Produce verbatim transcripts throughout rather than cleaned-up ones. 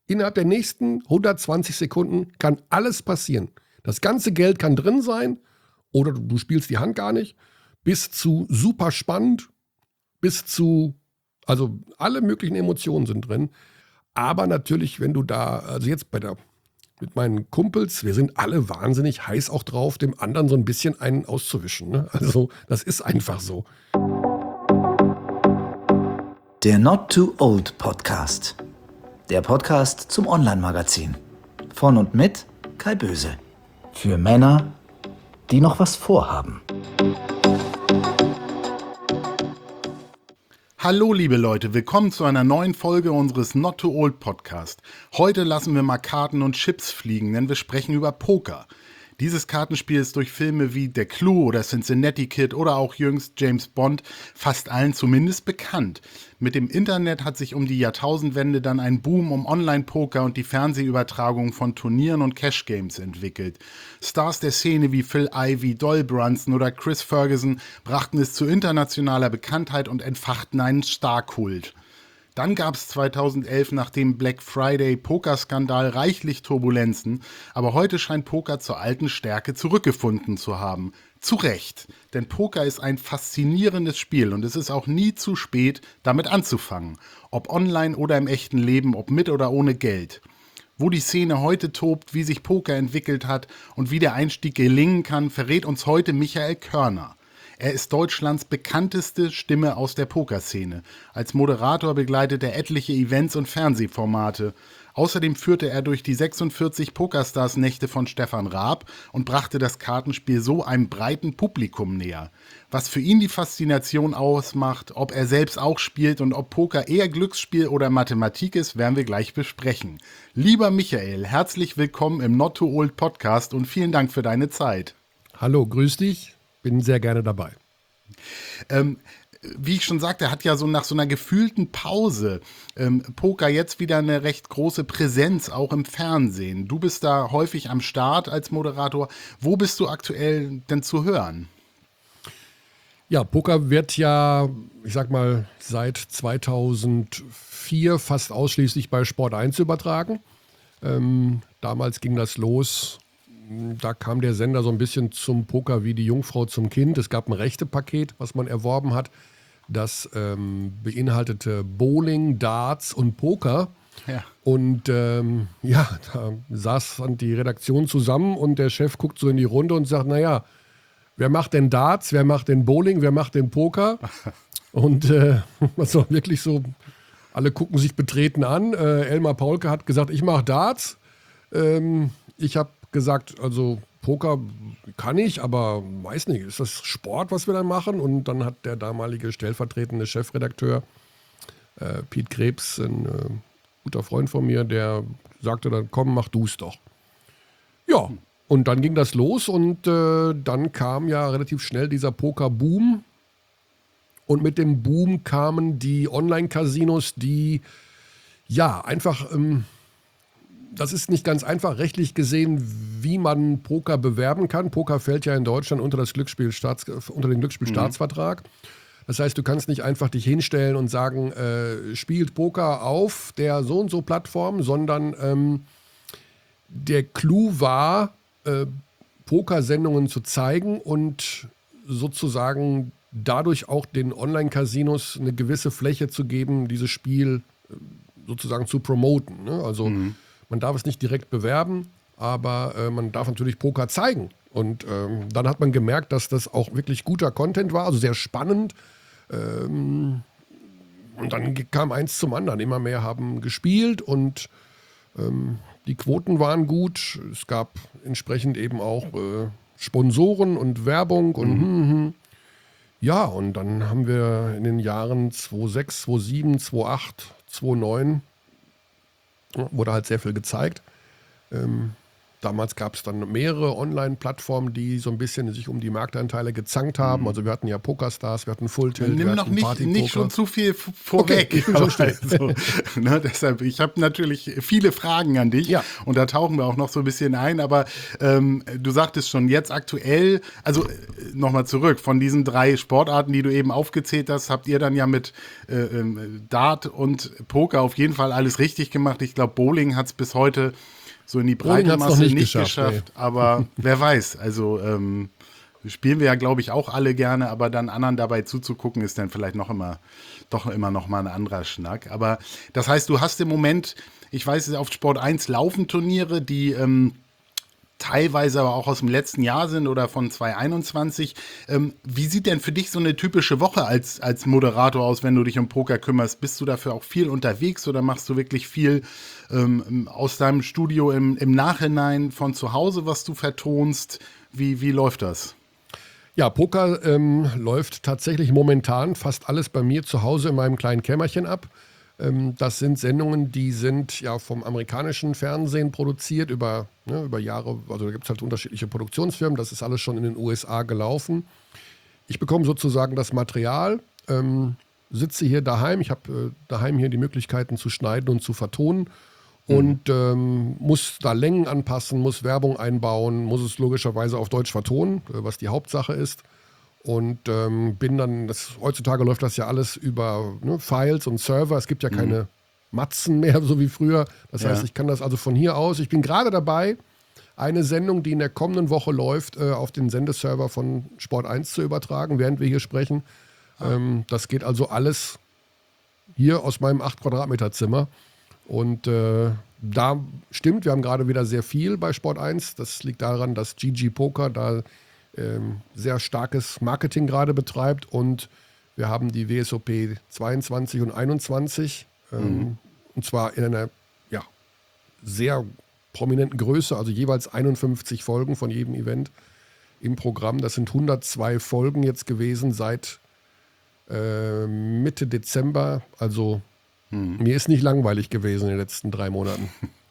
Innerhalb der nächsten hundertzwanzig Sekunden kann alles passieren. Das ganze Geld kann drin sein oder du spielst die Hand gar nicht, bis zu super spannend, bis zu, also alle möglichen Emotionen sind drin. Aber natürlich, wenn du da, also jetzt bei der, mit meinen Kumpels, wir sind alle wahnsinnig heiß auch drauf, dem anderen so ein bisschen einen auszuwischen. Ne? Also das ist einfach so. Der Not Too Old Podcast. Der Podcast zum Online-Magazin. Von und mit Kai Böse. Für Männer, die noch was vorhaben. Hallo liebe Leute, willkommen zu einer neuen Folge unseres Not Too Old Podcast. Heute lassen wir mal Karten und Chips fliegen, denn wir sprechen über Poker. Dieses Kartenspiel ist durch Filme wie Der Clou oder Cincinnati Kid oder auch jüngst James Bond fast allen zumindest bekannt. Mit dem Internet hat sich um die Jahrtausendwende dann ein Boom um Online-Poker und die Fernsehübertragung von Turnieren und Cash-Games entwickelt. Stars der Szene wie Phil Ivey, Doyle Brunson oder Chris Ferguson brachten es zu internationaler Bekanntheit und entfachten einen Starkult. Dann gab es zweitausendelf nach dem Black Friday Pokerskandal reichlich Turbulenzen, aber heute scheint Poker zur alten Stärke zurückgefunden zu haben. Zu Recht, denn Poker ist ein faszinierendes Spiel und es ist auch nie zu spät, damit anzufangen. Ob online oder im echten Leben, ob mit oder ohne Geld. Wo die Szene heute tobt, wie sich Poker entwickelt hat und wie der Einstieg gelingen kann, verrät uns heute Michael Körner. Er ist Deutschlands bekannteste Stimme aus der Pokerszene. Als Moderator begleitet er etliche Events und Fernsehformate. Außerdem führte er durch die sechsundvierzig Pokerstars-Nächte von Stefan Raab und brachte das Kartenspiel so einem breiten Publikum näher. Was für ihn die Faszination ausmacht, ob er selbst auch spielt und ob Poker eher Glücksspiel oder Mathematik ist, werden wir gleich besprechen. Lieber Michael, herzlich willkommen im Not Too Old Podcast und vielen Dank für deine Zeit. Hallo, grüß dich. Bin sehr gerne dabei. Ähm, wie ich schon sagte, hat ja so nach so einer gefühlten Pause ähm, Poker jetzt wieder eine recht große Präsenz, auch im Fernsehen. Du bist da häufig am Start als Moderator. Wo bist du aktuell denn zu hören? Ja, Poker wird ja, ich sag mal, seit zweitausendvier fast ausschließlich bei Sport eins übertragen. Ähm, damals ging das los. Da kam der Sender so ein bisschen zum Poker wie die Jungfrau zum Kind. Es gab ein Rechtepaket, was man erworben hat. Das ähm, beinhaltete Bowling, Darts und Poker. Ja. Und ähm, ja, da saß dann die Redaktion zusammen und der Chef guckt so in die Runde und sagt, naja, wer macht denn Darts, wer macht denn Bowling, wer macht denn Poker? Und äh, das war wirklich so, alle gucken sich betreten an. Äh, Elmar Paulke hat gesagt, ich mache Darts. Ähm, ich habe gesagt, also Poker kann ich, aber weiß nicht, ist das Sport, was wir dann machen? Und dann hat der damalige stellvertretende Chefredakteur äh, Piet Krebs, ein äh, guter Freund von mir, der sagte dann, komm, mach du es doch. Ja, und dann ging das los und äh, dann kam ja relativ schnell dieser Poker-Boom und mit dem Boom kamen die Online-Casinos, die ja einfach ähm, das ist nicht ganz einfach rechtlich gesehen, wie man Poker bewerben kann. Poker fällt ja in Deutschland unter, das Glücksspielstaats, unter den Glücksspielstaatsvertrag. Das heißt, du kannst nicht einfach dich hinstellen und sagen, äh, spielt Poker auf der so und so Plattform, sondern ähm, der Clou war, äh, Pokersendungen zu zeigen und sozusagen dadurch auch den Online-Casinos eine gewisse Fläche zu geben, dieses Spiel äh, sozusagen zu promoten. Ne? Also mhm. Man darf es nicht direkt bewerben, aber äh, man darf natürlich Poker zeigen. Und ähm, dann hat man gemerkt, dass das auch wirklich guter Content war, also sehr spannend. Ähm, und dann kam eins zum anderen. Immer mehr haben gespielt und ähm, die Quoten waren gut. Es gab entsprechend eben auch äh, Sponsoren und Werbung. Und, mhm. hm, hm. Ja, und dann haben wir in den Jahren zweitausendsechs, zweitausendsieben, zweitausendacht, zweitausendneun wurde halt sehr viel gezeigt. Ähm, damals gab es dann mehrere Online-Plattformen, die so ein bisschen sich um die Marktanteile gezankt haben. Mhm. Also wir hatten ja PokerStars, wir hatten Full Tilt, Nimm wir noch hatten nicht, nicht schon zu viel f- vorweg. Okay, ich bin schon still. Also, ne, deshalb, ich habe natürlich viele Fragen an dich ja. und da tauchen wir auch noch so ein bisschen ein. Aber ähm, du sagtest schon, jetzt aktuell, also äh, nochmal zurück, von diesen drei Sportarten, die du eben aufgezählt hast, habt ihr dann ja mit äh, ähm, Dart und Poker auf jeden Fall alles richtig gemacht. Ich glaube, Bowling hat es bis heute so in die breite Masse nicht, nicht geschafft, geschafft aber wer weiß, also ähm, spielen wir ja, glaube ich, auch alle gerne, aber dann anderen dabei zuzugucken, ist dann vielleicht noch immer, doch immer noch mal ein anderer Schnack. Aber das heißt, du hast im Moment, ich weiß, auf Sport eins laufen Turniere, die ähm, teilweise aber auch aus dem letzten Jahr sind oder von zwanzig einundzwanzig. Ähm, wie sieht denn für dich so eine typische Woche als, als Moderator aus, wenn du dich um Poker kümmerst? Bist du dafür auch viel unterwegs oder machst du wirklich viel ähm, aus deinem Studio im, im Nachhinein von zu Hause, was du vertonst? Wie, wie läuft das? Ja, Poker ähm, läuft tatsächlich momentan fast alles bei mir zu Hause in meinem kleinen Kämmerchen ab. Ähm, das sind Sendungen, die sind ja vom amerikanischen Fernsehen produziert über, ne, über Jahre. Also da gibt es halt unterschiedliche Produktionsfirmen. Das ist alles schon in den U S A gelaufen. Ich bekomme sozusagen das Material, ähm, sitze hier daheim. Ich habe äh, daheim hier die Möglichkeiten zu schneiden und zu vertonen. Und ähm, muss da Längen anpassen, muss Werbung einbauen, muss es logischerweise auf Deutsch vertonen, äh, was die Hauptsache ist. Und ähm, bin dann, das, heutzutage läuft das ja alles über ne, Files und Server. Es gibt ja keine mhm. Matzen mehr, so wie früher. Das ja. heißt, ich kann das also von hier aus. Ich bin gerade dabei, eine Sendung, die in der kommenden Woche läuft, äh, auf den Sendeserver von Sport eins zu übertragen, während wir hier sprechen. Ah. Ähm, das geht also alles hier aus meinem acht Quadratmeter Zimmer. Und äh, da stimmt, wir haben gerade wieder sehr viel bei Sport eins. Das liegt daran, dass G G Poker da ähm, sehr starkes Marketing gerade betreibt. Und wir haben die W S O P zweiundzwanzig und einundzwanzig. Ähm, mhm. Und zwar in einer ja, sehr prominenten Größe, also jeweils einundfünfzig Folgen von jedem Event im Programm. Das sind hundertzwei Folgen jetzt gewesen seit äh, Mitte Dezember, also mir ist nicht langweilig gewesen in den letzten drei Monaten.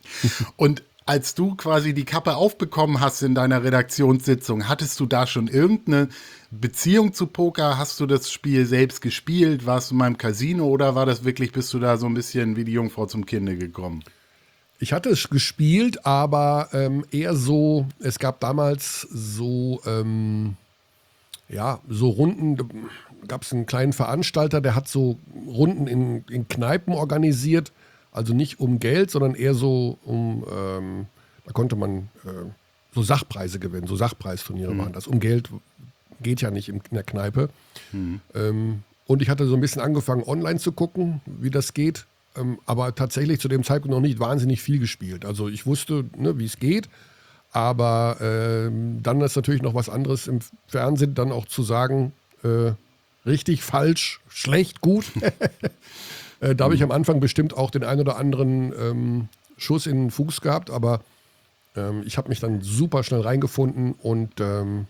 Und als du quasi die Kappe aufbekommen hast in deiner Redaktionssitzung, hattest du da schon irgendeine Beziehung zu Poker? Hast du das Spiel selbst gespielt? Warst du mal im Casino oder war das wirklich, bist du da so ein bisschen wie die Jungfrau zum Kinde gekommen? Ich hatte es gespielt, aber ähm, eher so, es gab damals so, ähm, ja, so Runden, da gab es einen kleinen Veranstalter, der hat so Runden in, in Kneipen organisiert, also nicht um Geld, sondern eher so um, ähm, da konnte man äh, so Sachpreise gewinnen, so Sachpreisturniere mhm. waren das. Um Geld geht ja nicht in, in der Kneipe. Mhm. Ähm, und ich hatte so ein bisschen angefangen, online zu gucken, wie das geht, ähm, aber tatsächlich zu dem Zeitpunkt noch nicht wahnsinnig viel gespielt. Also ich wusste, ne, wie es geht. Aber äh, dann ist natürlich noch was anderes im Fernsehen, dann auch zu sagen, äh, richtig, falsch, schlecht, gut. äh, da habe ich am Anfang bestimmt auch den einen oder anderen ähm, Schuss in den Fuß gehabt, aber ähm, ich habe mich dann super schnell reingefunden und ähm,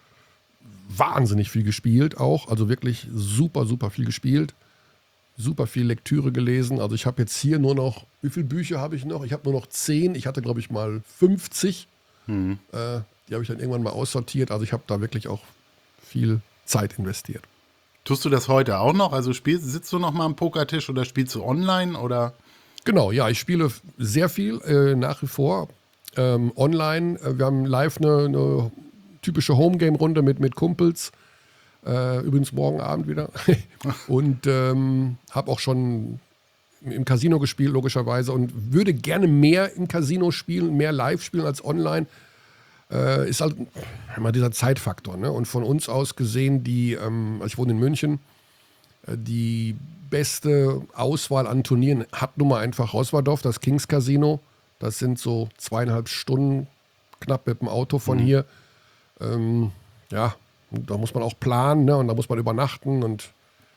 wahnsinnig viel gespielt auch. Also wirklich super, super viel gespielt. Super viel Lektüre gelesen. Also ich habe jetzt hier nur noch, wie viele Bücher habe ich noch? Ich habe nur noch zehn. Ich hatte, glaube ich, mal fünfzig. Mhm. Äh, die habe ich dann irgendwann mal aussortiert. Also ich habe da wirklich auch viel Zeit investiert. Tust du das heute auch noch? Also spielst, sitzt du noch mal am Pokertisch oder spielst du online? Oder? Genau, ja, ich spiele sehr viel äh, nach wie vor ähm, online. Wir haben live eine, eine typische Homegame-Runde mit, mit Kumpels. Äh, übrigens morgen Abend wieder. Und ähm, habe auch schon im Casino gespielt, logischerweise. Und würde gerne mehr im Casino spielen, mehr live spielen als online. Äh, ist halt immer dieser Zeitfaktor. Ne? Und von uns aus gesehen, die, ähm, also ich wohne in München, äh, die beste Auswahl an Turnieren hat nun mal einfach Roswardorf, das Kings Casino. Das sind so zweieinhalb Stunden knapp mit dem Auto von mhm. hier. Ähm, ja, da muss man auch planen, ne? Und da muss man übernachten. Und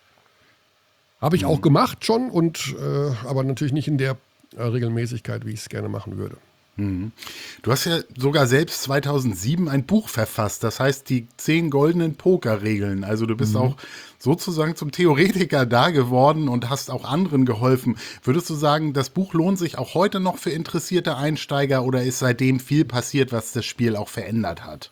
habe ich mhm. auch gemacht schon, und, äh, aber natürlich nicht in der äh, Regelmäßigkeit, wie ich es gerne machen würde. Du hast ja sogar selbst zweitausendsieben ein Buch verfasst, das heißt die zehn goldenen Pokerregeln. Also du bist mhm. auch sozusagen zum Theoretiker da geworden und hast auch anderen geholfen. Würdest du sagen, das Buch lohnt sich auch heute noch für interessierte Einsteiger oder ist seitdem viel passiert, was das Spiel auch verändert hat?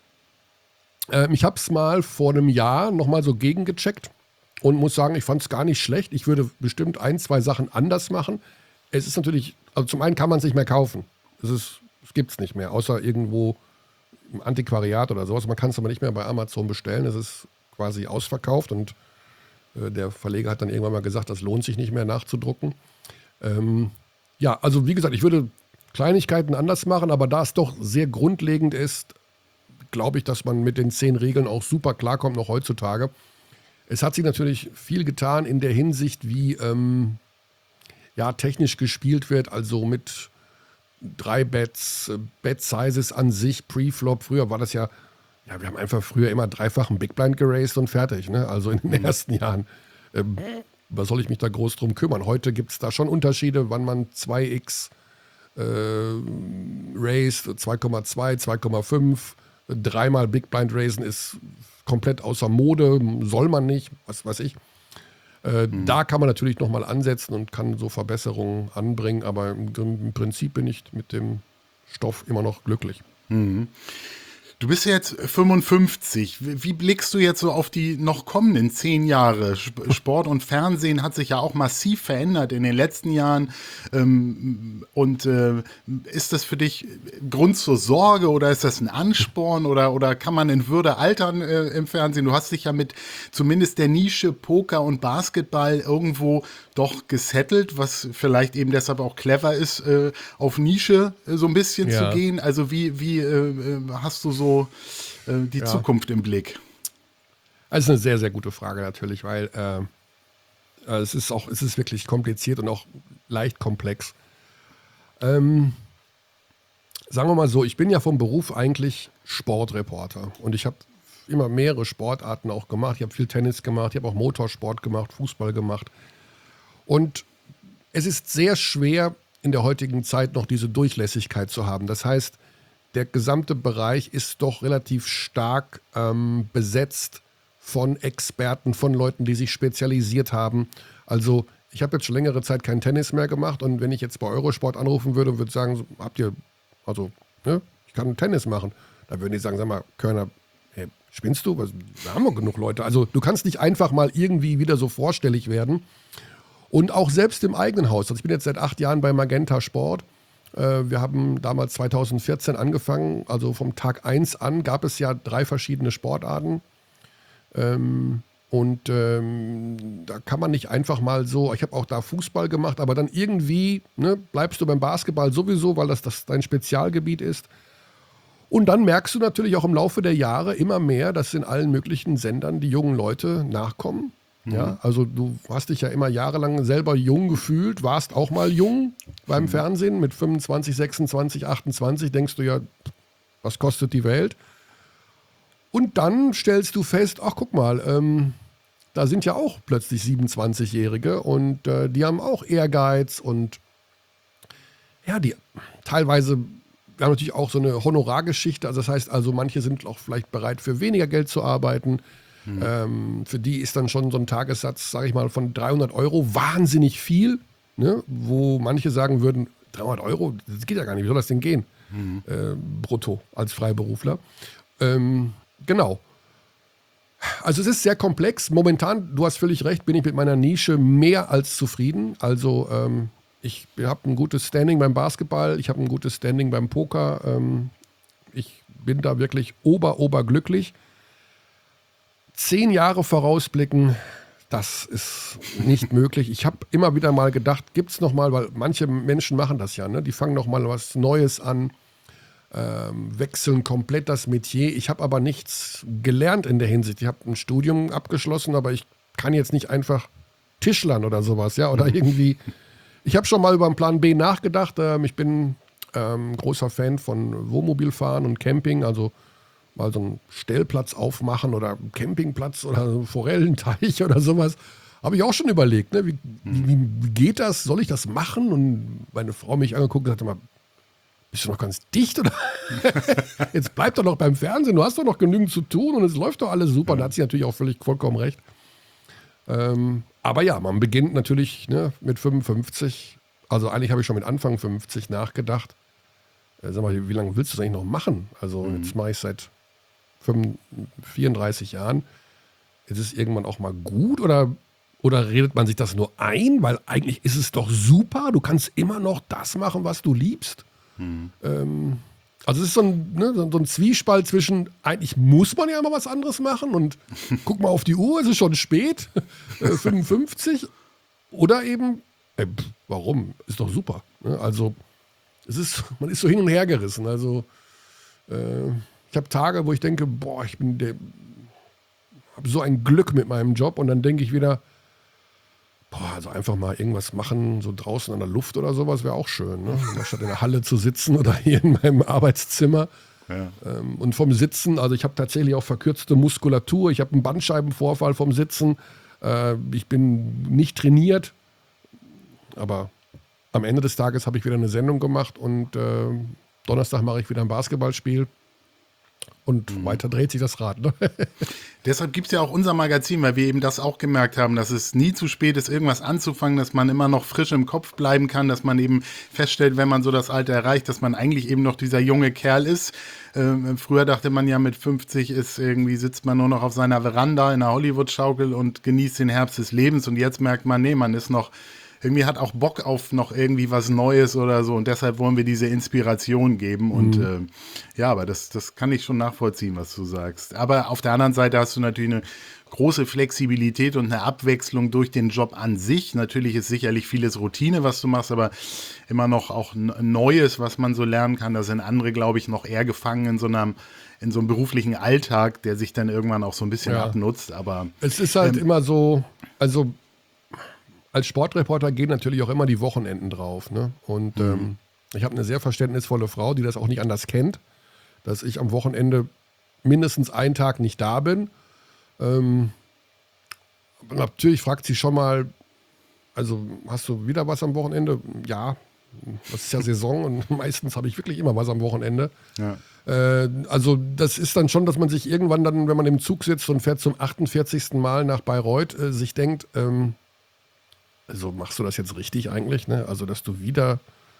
Ähm, ich habe es mal vor einem Jahr nochmal so gegengecheckt und muss sagen, ich fand es gar nicht schlecht. Ich würde bestimmt ein, zwei Sachen anders machen. Es ist natürlich, also zum einen kann man es nicht mehr kaufen. Es, ist, es gibt es nicht mehr, außer irgendwo im Antiquariat oder sowas. Man kann es aber nicht mehr bei Amazon bestellen. Es ist quasi ausverkauft und äh, der Verleger hat dann irgendwann mal gesagt, das lohnt sich nicht mehr nachzudrucken. Ähm, ja, also wie gesagt, ich würde Kleinigkeiten anders machen, aber da es doch sehr grundlegend ist, glaube ich, dass man mit den zehn Regeln auch super klarkommt, noch heutzutage. Es hat sich natürlich viel getan in der Hinsicht, wie ähm, ja, technisch gespielt wird, also mit drei Bets, Bet-Sizes an sich, Pre-Flop. Früher war das ja, ja, wir haben einfach früher immer dreifachen Big Blind geraced und fertig, ne? Also in den ersten Jahren. Ähm, was soll ich mich da groß drum kümmern? Heute gibt es da schon Unterschiede, wann man zwei x äh, raced, zwei Komma zwei, zwei Komma fünf, dreimal Big Blind raisen ist komplett außer Mode, soll man nicht, was weiß ich. Äh, mhm. Da kann man natürlich nochmal ansetzen und kann so Verbesserungen anbringen, aber im, im Prinzip bin ich mit dem Stoff immer noch glücklich. Mhm. Du bist jetzt fünfundfünfzig. Wie blickst du jetzt so auf die noch kommenden zehn Jahre? Sport und Fernsehen hat sich ja auch massiv verändert in den letzten Jahren. Und ist das für dich Grund zur Sorge oder ist das ein Ansporn oder, oder kann man in Würde altern im Fernsehen? Du hast dich ja mit zumindest der Nische Poker und Basketball irgendwo doch gesettelt, was vielleicht eben deshalb auch clever ist, auf Nische so ein bisschen ja. zu gehen. Also wie, wie hast du so die ja. Zukunft im Blick? Das ist eine sehr, sehr gute Frage natürlich, weil äh, es ist auch, es ist wirklich kompliziert und auch leicht komplex. Ähm, sagen wir mal so, ich bin ja vom Beruf eigentlich Sportreporter und ich habe immer mehrere Sportarten auch gemacht. Ich habe viel Tennis gemacht, ich habe auch Motorsport gemacht, Fußball gemacht und es ist sehr schwer in der heutigen Zeit noch diese Durchlässigkeit zu haben. Das heißt, der gesamte Bereich ist doch relativ stark ähm, besetzt von Experten, von Leuten, die sich spezialisiert haben. Also ich habe jetzt schon längere Zeit kein Tennis mehr gemacht und wenn ich jetzt bei Eurosport anrufen würde und würde sagen, so, habt ihr, also, ne, ich kann Tennis machen, dann würden die sagen, sag mal, Körner, hey, spinnst du? Da haben wir genug Leute. Also du kannst nicht einfach mal irgendwie wieder so vorstellig werden. Und auch selbst im eigenen Haus. Also ich bin jetzt seit acht Jahren bei Magenta Sport. Wir haben damals zweitausendvierzehn angefangen, also vom Tag eins an gab es ja drei verschiedene Sportarten. Ähm, und ähm, da kann man nicht einfach mal so, ich habe auch da Fußball gemacht, aber dann irgendwie ne, bleibst du beim Basketball sowieso, weil das, das dein Spezialgebiet ist. Und dann merkst du natürlich auch im Laufe der Jahre immer mehr, dass in allen möglichen Sendern die jungen Leute nachkommen. Mhm. Ja, also du hast dich ja immer jahrelang selber jung gefühlt, warst auch mal jung beim mhm. Fernsehen mit fünfundzwanzig, sechsundzwanzig, achtundzwanzig, denkst du ja, was kostet die Welt? Und dann stellst du fest, ach guck mal, ähm, da sind ja auch plötzlich siebenundzwanzigjährige und äh, die haben auch Ehrgeiz und ja, die teilweise, wir haben natürlich auch so eine Honorargeschichte, also das heißt also, manche sind auch vielleicht bereit für weniger Geld zu arbeiten. Mhm. Ähm, für die ist dann schon so ein Tagessatz, sage ich mal, von dreihundert Euro wahnsinnig viel, ne? Wo manche sagen würden, dreihundert Euro, das geht ja gar nicht, wie soll das denn gehen? Mhm. Äh, brutto als Freiberufler. Ähm, genau. Also es ist sehr komplex. Momentan, du hast völlig recht, bin ich mit meiner Nische mehr als zufrieden. Also ähm, ich habe ein gutes Standing beim Basketball, ich habe ein gutes Standing beim Poker. Ähm, ich bin da wirklich ober, ober glücklich. Zehn Jahre vorausblicken, das ist nicht möglich. Ich habe immer wieder mal gedacht, gibt es noch mal, weil manche Menschen machen das ja, ne? Die fangen noch mal was Neues an, ähm, wechseln komplett das Metier. Ich habe aber nichts gelernt in der Hinsicht. Ich habe ein Studium abgeschlossen, aber ich kann jetzt nicht einfach Tischlern oder sowas, ja, oder irgendwie. Ich habe schon mal über einen Plan B nachgedacht. Ähm, ich bin ähm, großer Fan von Wohnmobilfahren und Camping, also mal so einen Stellplatz aufmachen oder einen Campingplatz oder einen Forellenteich oder sowas. Habe ich auch schon überlegt, ne? wie, wie, wie geht das? Soll ich das machen? Und meine Frau mich angeguckt und sagte mal, bist du noch ganz dicht oder? Jetzt bleib doch noch beim Fernsehen, du hast doch noch genügend zu tun und es läuft doch alles super. Ja. Da hat sie natürlich auch völlig vollkommen recht. Ähm, aber ja, man beginnt natürlich ne, mit fünfundfünfzig. Also eigentlich habe ich schon mit Anfang fünfzig nachgedacht. Äh, sag mal, wie lange willst du das eigentlich noch machen? Also mhm. jetzt mache ich seit vierunddreißig Jahren. Ist es irgendwann auch mal gut oder, oder redet man sich das nur ein? Weil eigentlich ist es doch super. Du kannst immer noch das machen, was du liebst. Mhm. Ähm, also es ist so ein, ne, so ein Zwiespalt zwischen, eigentlich muss man ja immer was anderes machen und guck mal auf die Uhr, es ist schon spät, äh, fünfundfünfzig. Oder eben, äh, pff, warum? Ist doch super. Ne? Also es ist, man ist so hin und her gerissen. Also äh, ich habe Tage, wo ich denke, boah, ich bin der, habe so ein Glück mit meinem Job und dann denke ich wieder, boah, also einfach mal irgendwas machen, so draußen an der Luft oder sowas wäre auch schön, ne? Statt in der Halle zu sitzen oder hier in meinem Arbeitszimmer. Ja. Ähm, und vom Sitzen, also ich habe tatsächlich auch verkürzte Muskulatur, ich habe einen Bandscheibenvorfall vom Sitzen, äh, ich bin nicht trainiert, aber am Ende des Tages habe ich wieder eine Sendung gemacht und äh, Donnerstag mache ich wieder ein Basketballspiel. Und mhm. weiter dreht sich das Rad. Ne? Deshalb gibt es ja auch unser Magazin, weil wir eben das auch gemerkt haben, dass es nie zu spät ist, irgendwas anzufangen, dass man immer noch frisch im Kopf bleiben kann, dass man eben feststellt, wenn man so das Alter erreicht, dass man eigentlich eben noch dieser junge Kerl ist. Ähm, früher dachte man ja, mit fünfzig ist irgendwie, sitzt man nur noch auf seiner Veranda in einer Hollywood-Schaukel und genießt den Herbst des Lebens. Und jetzt merkt man, nee, man ist noch irgendwie hat auch Bock auf noch irgendwie was Neues oder so und deshalb wollen wir diese Inspiration geben und mhm. äh, ja, aber das, das kann ich schon nachvollziehen, was du sagst. Aber auf der anderen Seite hast du natürlich eine große Flexibilität und eine Abwechslung durch den Job an sich. Natürlich ist sicherlich vieles Routine, was du machst, aber immer noch auch Neues, was man so lernen kann. Da sind andere, glaube ich, noch eher gefangen in so einem in so einem beruflichen Alltag, der sich dann irgendwann auch so ein bisschen ja. abnutzt. Aber es ist halt ähm, immer so, also als Sportreporter gehen natürlich auch immer die Wochenenden drauf. Ne? Und mhm. ähm, ich habe eine sehr verständnisvolle Frau, die das auch nicht anders kennt, dass ich am Wochenende mindestens einen Tag nicht da bin. Ähm, natürlich fragt sie schon mal, also hast du wieder was am Wochenende? Ja, das ist ja Saison und meistens habe ich wirklich immer was am Wochenende. Ja. Äh, also das ist dann schon, dass man sich irgendwann dann, wenn man im Zug sitzt und fährt zum achtundvierzigsten Mal nach Bayreuth, äh, sich denkt, ähm, also machst du das jetzt richtig eigentlich, ne? Also dass du wieder,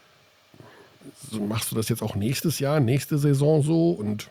so machst du das jetzt auch nächstes Jahr, nächste Saison so und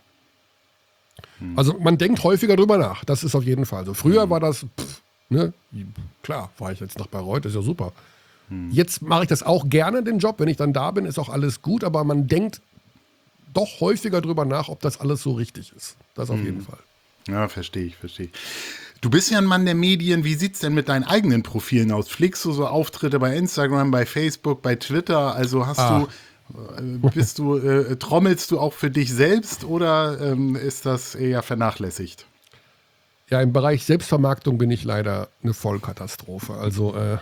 hm. also man denkt häufiger drüber nach, das ist auf jeden Fall so. Früher hm. war das, pff, ne, klar, fahre ich jetzt nach Bayreuth, ist ja super. Hm. Jetzt mache ich das auch gerne, den Job, wenn ich dann da bin, ist auch alles gut, aber man denkt doch häufiger drüber nach, ob das alles so richtig ist. Das auf hm. jeden Fall. Ja, verstehe ich, verstehe ich. Du bist ja ein Mann der Medien. Wie sieht es denn mit deinen eigenen Profilen aus? Pflegst du so Auftritte bei Instagram, bei Facebook, bei Twitter? Also hast ah. du, äh, bist du, äh, trommelst du auch für dich selbst oder ähm, ist das eher vernachlässigt? Ja, im Bereich Selbstvermarktung bin ich leider eine Vollkatastrophe. Also äh,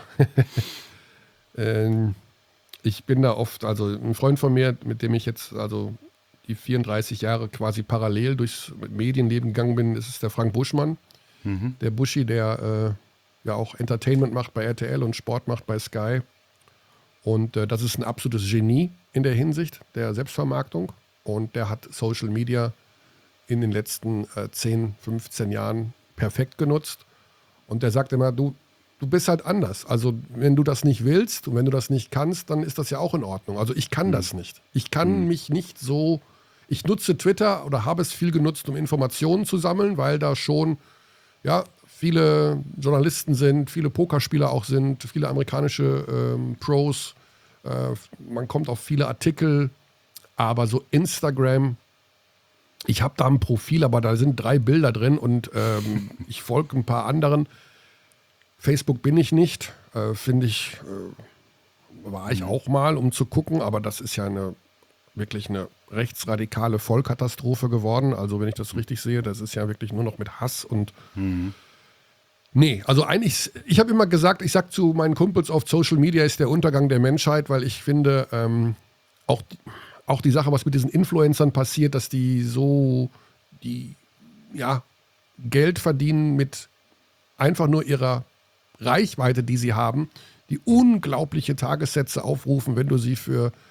äh, ich bin da oft, also ein Freund von mir, mit dem ich jetzt also die vierunddreißig Jahre quasi parallel durchs Medienleben gegangen bin, ist es der Frank Buschmann. Mhm. Der Buschi, der äh, ja auch Entertainment macht bei R T L und Sport macht bei Sky. Und äh, das ist ein absolutes Genie in der Hinsicht der Selbstvermarktung. Und der hat Social Media in den letzten äh, zehn, fünfzehn Jahren perfekt genutzt. Und der sagt immer, du, du bist halt anders. Also wenn du das nicht willst und wenn du das nicht kannst, dann ist das ja auch in Ordnung. Also ich kann mhm. das nicht. Ich kann mhm. mich nicht so, ich nutze Twitter oder habe es viel genutzt, um Informationen zu sammeln, weil da schon ja, viele Journalisten sind, viele Pokerspieler auch sind, viele amerikanische ähm, Pros. Äh, man kommt auf viele Artikel, aber so Instagram, ich habe da ein Profil, aber da sind drei Bilder drin und ähm, ich folge ein paar anderen. Facebook bin ich nicht, äh, finde ich, äh, war ich auch mal, um zu gucken, aber das ist ja eine wirklich eine rechtsradikale Vollkatastrophe geworden. Also wenn ich das richtig sehe, das ist ja wirklich nur noch mit Hass und mhm. nee, also eigentlich, ich habe immer gesagt, ich sage zu meinen Kumpels auf Social Media ist der Untergang der Menschheit, weil ich finde, ähm, auch, auch die Sache, was mit diesen Influencern passiert, dass die so, die, ja, Geld verdienen mit einfach nur ihrer Reichweite, die sie haben, die unglaubliche Tagessätze aufrufen, wenn du sie für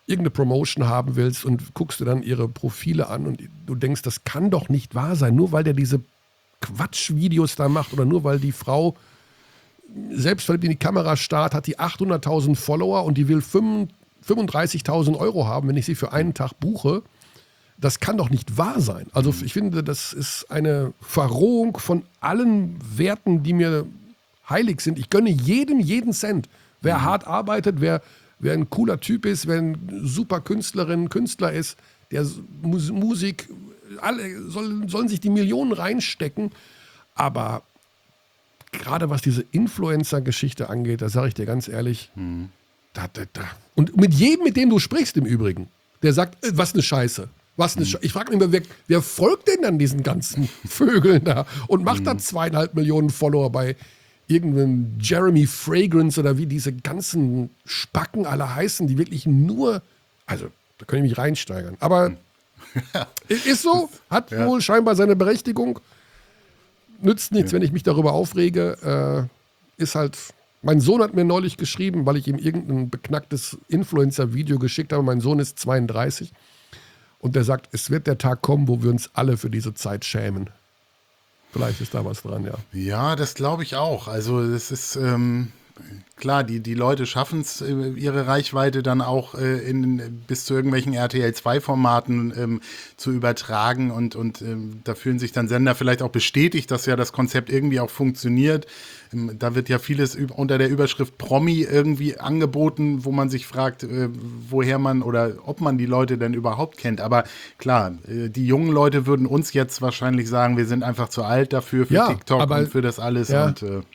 irgendeine Promotion haben willst und guckst dir dann ihre Profile an und du denkst, das kann doch nicht wahr sein, nur weil der diese Quatschvideos da macht oder nur weil die Frau selbstverliebt in die Kamera starrt, hat die achthunderttausend Follower und die will fünfunddreißigtausend Euro haben, wenn ich sie für einen Tag buche. Das kann doch nicht wahr sein. Also ich finde, das ist eine Verrohung von allen Werten, die mir heilig sind. Ich gönne jedem jeden Cent. Wer hart arbeitet, wer, wer ein cooler Typ ist, wer ein super Künstlerin, Künstler ist, der Mus- Musik, alle soll, sollen sich die Millionen reinstecken. Aber gerade was diese Influencer-Geschichte angeht, da sage ich dir ganz ehrlich, hm. da, da, da. Und mit jedem, mit dem du sprichst im Übrigen, der sagt, äh, was eine Scheiße. Was eine hm. Sche- ich frage mich immer, wer, wer folgt denn dann diesen ganzen Vögeln da und macht hm. da zweieinhalb Millionen Follower bei irgendeinem Jeremy Fragrance oder wie diese ganzen Spacken alle heißen, die wirklich nur, also da kann ich mich reinsteigern. Aber ist so, hat ja. wohl scheinbar seine Berechtigung. Nützt nichts, ja. wenn ich mich darüber aufrege. Äh, ist halt, mein Sohn hat mir neulich geschrieben, weil ich ihm irgendein beknacktes Influencer-Video geschickt habe. Mein Sohn ist zweiunddreißig und der sagt, es wird der Tag kommen, wo wir uns alle für diese Zeit schämen. Vielleicht ist da was dran, ja. Ja, das glaube ich auch. Also das ist ähm, klar, die, die Leute schaffen es, äh, ihre Reichweite dann auch äh, in, bis zu irgendwelchen R T L zwei Formaten ähm, zu übertragen und, und ähm, da fühlen sich dann Sender vielleicht auch bestätigt, dass ja das Konzept irgendwie auch funktioniert. Ähm, da wird ja vieles üb- unter der Überschrift Promi irgendwie angeboten, wo man sich fragt, äh, woher man oder ob man die Leute denn überhaupt kennt. Aber klar, äh, die jungen Leute würden uns jetzt wahrscheinlich sagen, wir sind einfach zu alt dafür, für ja, TikTok aber, und für das alles. Ja. Und äh,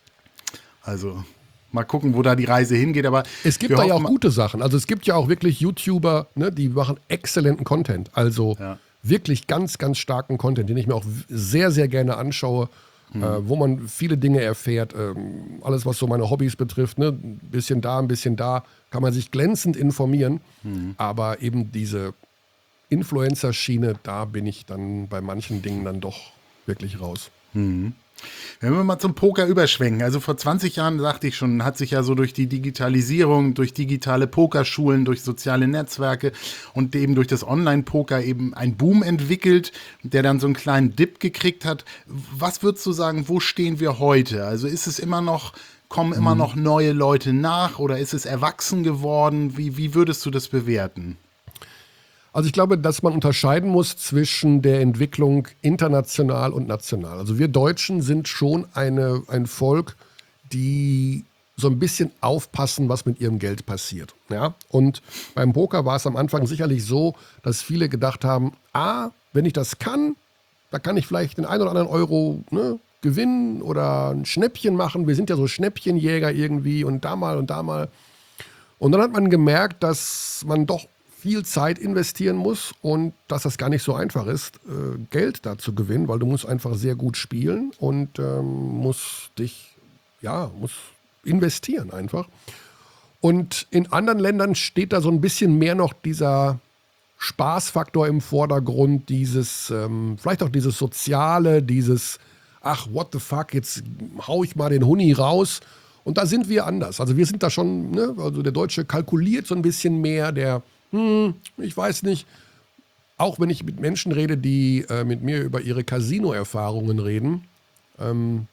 also mal gucken, wo da die Reise hingeht. Aber es gibt da ja auch gute Sachen. Also es gibt ja auch wirklich YouTuber, ne, die machen exzellenten Content. Also ja. wirklich ganz, ganz starken Content, den ich mir auch sehr, sehr gerne anschaue, mhm. äh, wo man viele Dinge erfährt. Ähm, alles, was so meine Hobbys betrifft, ne, ein bisschen da, ein bisschen da, kann man sich glänzend informieren. Mhm. Aber eben diese Influencer-Schiene, da bin ich dann bei manchen Dingen dann doch wirklich raus. Mhm. Wenn wir mal zum Poker überschwenken, also vor zwanzig Jahren, sagte ich schon, hat sich ja so durch die Digitalisierung, durch digitale Pokerschulen, durch soziale Netzwerke und eben durch das Online-Poker eben ein Boom entwickelt, der dann so einen kleinen Dip gekriegt hat. Was würdest du sagen, wo stehen wir heute? Also ist es immer noch, kommen immer noch neue Leute nach oder ist es erwachsen geworden? Wie, wie würdest du das bewerten? Also ich glaube, dass man unterscheiden muss zwischen der Entwicklung international und national. Also wir Deutschen sind schon eine, ein Volk, die so ein bisschen aufpassen, was mit ihrem Geld passiert. Ja? Und beim Poker war es am Anfang sicherlich so, dass viele gedacht haben, ah, wenn ich das kann, da kann ich vielleicht den einen oder anderen Euro ne, gewinnen oder ein Schnäppchen machen. Wir sind ja so Schnäppchenjäger irgendwie und da mal und da mal. Und dann hat man gemerkt, dass man doch viel Zeit investieren muss und dass das gar nicht so einfach ist, äh, Geld da zu gewinnen, weil du musst einfach sehr gut spielen und ähm, musst dich, ja, musst investieren einfach. Und in anderen Ländern steht da so ein bisschen mehr noch dieser Spaßfaktor im Vordergrund, dieses, ähm, vielleicht auch dieses Soziale, dieses, ach, what the fuck, jetzt hau ich mal den Huni raus. Und da sind wir anders. Also wir sind da schon, ne, also der Deutsche kalkuliert so ein bisschen mehr, der Hm, ich weiß nicht. Auch wenn ich mit Menschen rede, die äh, mit mir über ihre Casino-Erfahrungen reden, ähm,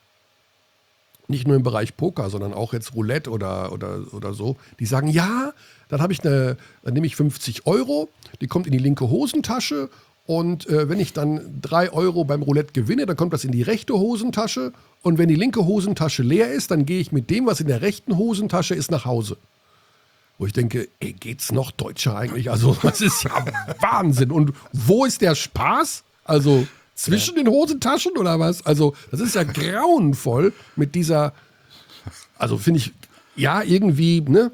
nicht nur im Bereich Poker, sondern auch jetzt Roulette oder, oder, oder so, die sagen, ja, dann habe ich eine, dann nehme ich fünfzig Euro, die kommt in die linke Hosentasche und äh, wenn ich dann drei Euro beim Roulette gewinne, dann kommt das in die rechte Hosentasche und wenn die linke Hosentasche leer ist, dann gehe ich mit dem, was in der rechten Hosentasche ist, nach Hause. Wo ich denke, ey, geht's noch deutscher eigentlich? Also, das ist ja Wahnsinn. Und wo ist der Spaß? Also, zwischen ja. den Hosentaschen oder was? Also, das ist ja grauenvoll mit dieser, also finde ich, ja, irgendwie, ne?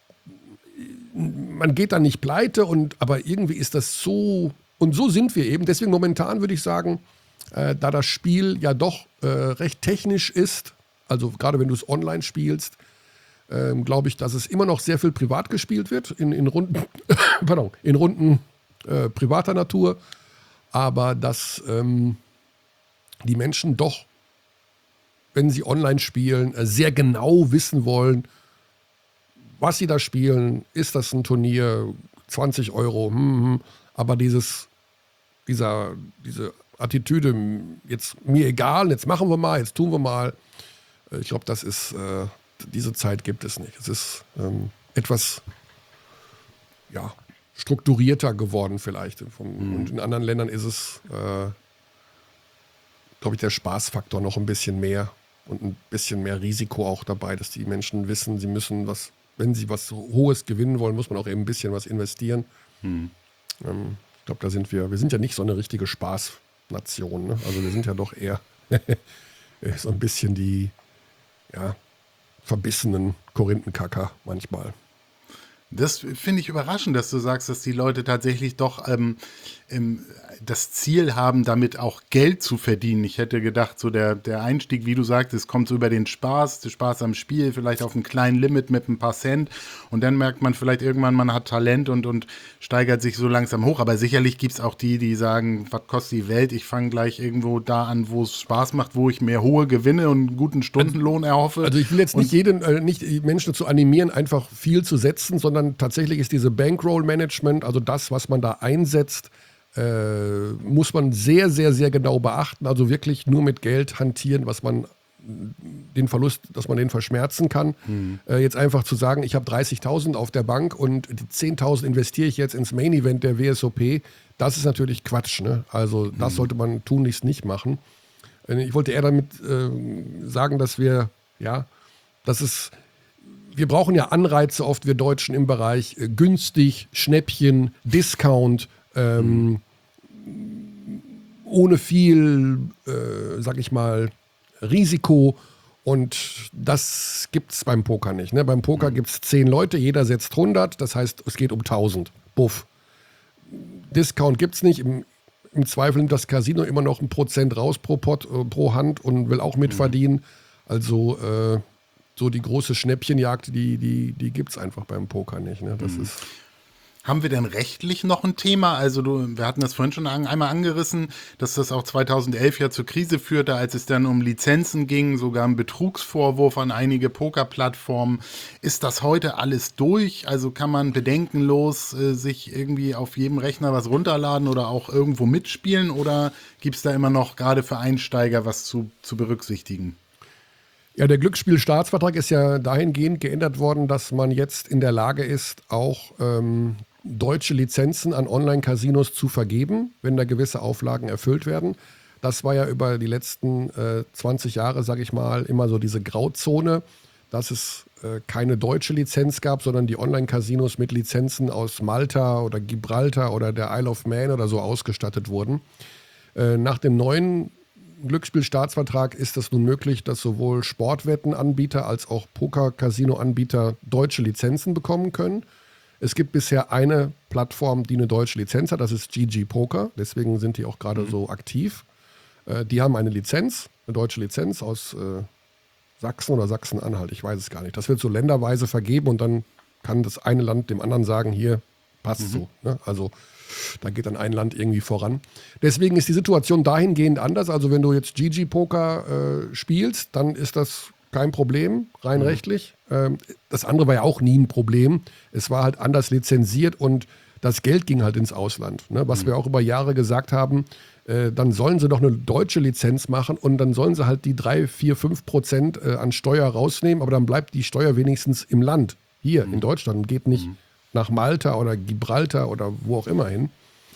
Man geht da nicht pleite, und, aber irgendwie ist das so, und so sind wir eben. Deswegen momentan würde ich sagen, äh, da das Spiel ja doch äh, recht technisch ist, also gerade wenn du es online spielst, Ähm, glaube ich, dass es immer noch sehr viel privat gespielt wird, in, in Runden, pardon, in Runden äh, privater Natur, aber dass ähm, die Menschen doch, wenn sie online spielen, äh, sehr genau wissen wollen, was sie da spielen, ist das ein Turnier, zwanzig Euro, hm, hm, aber dieses, dieser, diese Attitüde, jetzt mir egal, jetzt machen wir mal, jetzt tun wir mal, ich glaube, das ist, äh, diese Zeit gibt es nicht. Es ist ähm, etwas, ja, strukturierter geworden vielleicht. Von, mhm. Und in anderen Ländern ist es, äh, glaube ich, der Spaßfaktor noch ein bisschen mehr und ein bisschen mehr Risiko auch dabei, dass die Menschen wissen, sie müssen was, wenn sie was Hohes gewinnen wollen, muss man auch eben ein bisschen was investieren. Mhm. Ähm, ich glaube, da sind wir, wir sind ja nicht so eine richtige Spaßnation. Ne? Also wir sind ja doch eher so ein bisschen die, ja, verbissenen Korinthenkacker manchmal. Das finde ich überraschend, dass du sagst, dass die Leute tatsächlich doch ähm, ähm, das Ziel haben, damit auch Geld zu verdienen. Ich hätte gedacht, so der, der Einstieg, wie du sagtest, kommt so über den Spaß, der Spaß am Spiel, vielleicht auf einem kleinen Limit mit ein paar Cent und dann merkt man vielleicht irgendwann, man hat Talent und, und steigert sich so langsam hoch. Aber sicherlich gibt es auch die, die sagen, was kostet die Welt? Ich fange gleich irgendwo da an, wo es Spaß macht, wo ich mir hohe Gewinne und einen guten Stundenlohn erhoffe. Also ich will jetzt nicht jeden, äh, nicht die Menschen dazu animieren, einfach viel zu setzen, sondern tatsächlich ist diese Bankroll-Management, also das, was man da einsetzt, äh, muss man sehr, sehr, sehr genau beachten. Also wirklich nur mit Geld hantieren, was man den Verlust, dass man den verschmerzen kann. Mhm. Äh, jetzt einfach zu sagen, ich habe dreißigtausend auf der Bank und die zehntausend investiere ich jetzt ins Main-Event der W S O P, das ist natürlich Quatsch. Ne? Also das mhm. sollte man tunlichst nicht machen. Äh, ich wollte eher damit äh, sagen, dass wir, ja, dass es Wir brauchen ja Anreize oft, wir Deutschen, im Bereich äh, günstig, Schnäppchen, Discount, ähm, mhm. ohne viel, äh, sag ich mal, Risiko. Und das gibt es beim Poker nicht. Ne? Beim Poker mhm. gibt es zehn Leute, jeder setzt hundert, das heißt, es geht um tausend. Buff. Discount gibt es nicht. Im, Im Zweifel nimmt das Casino immer noch ein Prozent raus pro, Pot, äh, pro Hand und will auch mitverdienen. Mhm. Also, äh, so die große Schnäppchenjagd, die, die, die gibt es einfach beim Poker nicht. Ne? Das mhm. ist Haben wir denn rechtlich noch ein Thema? Also du, wir hatten das vorhin schon an, einmal angerissen, dass das auch zweitausendelf ja zur Krise führte, als es dann um Lizenzen ging, sogar ein Betrugsvorwurf an einige Pokerplattformen. Ist das heute alles durch? Also kann man bedenkenlos äh, sich irgendwie auf jedem Rechner was runterladen oder auch irgendwo mitspielen? Oder gibt es da immer noch gerade für Einsteiger was zu, zu berücksichtigen? Ja, der Glücksspielstaatsvertrag ist ja dahingehend geändert worden, dass man jetzt in der Lage ist, auch ähm, deutsche Lizenzen an Online-Casinos zu vergeben, wenn da gewisse Auflagen erfüllt werden. Das war ja über die letzten äh, zwanzig Jahre, sage ich mal, immer so diese Grauzone, dass es äh, keine deutsche Lizenz gab, sondern die Online-Casinos mit Lizenzen aus Malta oder Gibraltar oder der Isle of Man oder so ausgestattet wurden. Äh, nach dem neuen Glücksspielstaatsvertrag ist es nun möglich, dass sowohl Sportwettenanbieter als auch Poker-Casino-Anbieter deutsche Lizenzen bekommen können. Es gibt bisher eine Plattform, die eine deutsche Lizenz hat, das ist G G Poker. Deswegen sind die auch gerade mhm. so aktiv. Äh, die haben eine Lizenz, eine deutsche Lizenz aus äh, Sachsen oder Sachsen-Anhalt, ich weiß es gar nicht. Das wird so länderweise vergeben und dann kann das eine Land dem anderen sagen, hier, passt mhm. so. Ne? Also da geht dann ein Land irgendwie voran. Deswegen ist die Situation dahingehend anders. Also wenn du jetzt G G Poker äh, spielst, dann ist das kein Problem, rein mhm. rechtlich. Ähm, das andere war ja auch nie ein Problem. Es war halt anders lizenziert und das Geld ging halt ins Ausland. Ne? Was mhm. wir auch über Jahre gesagt haben, äh, dann sollen sie doch eine deutsche Lizenz machen und dann sollen sie halt die drei, vier, fünf Prozent äh, an Steuer rausnehmen, aber dann bleibt die Steuer wenigstens im Land, hier mhm. in Deutschland, und geht nicht mhm. nach Malta oder Gibraltar oder wo auch immer hin.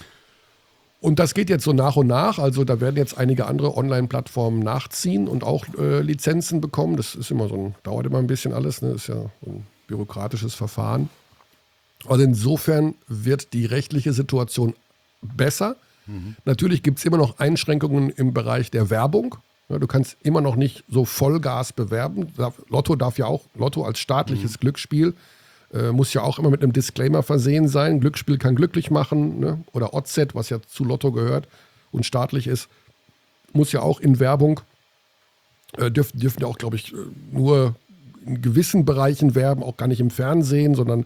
Und das geht jetzt so nach und nach. Also da werden jetzt einige andere Online-Plattformen nachziehen und auch äh, Lizenzen bekommen. Das ist immer so ein, dauert immer ein bisschen alles, ne? Das ist ja so ein bürokratisches Verfahren. Also insofern wird die rechtliche Situation besser. Mhm. Natürlich gibt es immer noch Einschränkungen im Bereich der Werbung. Ja, du kannst immer noch nicht so Vollgas bewerben. Lotto darf ja auch, Lotto als staatliches mhm. Glücksspiel, Äh, muss ja auch immer mit einem Disclaimer versehen sein. Glücksspiel kann glücklich machen, ne? Oder O Z, was ja zu Lotto gehört und staatlich ist, muss ja auch in Werbung, äh, dürfen, dürfen ja auch, glaube ich, nur in gewissen Bereichen werben, auch gar nicht im Fernsehen, sondern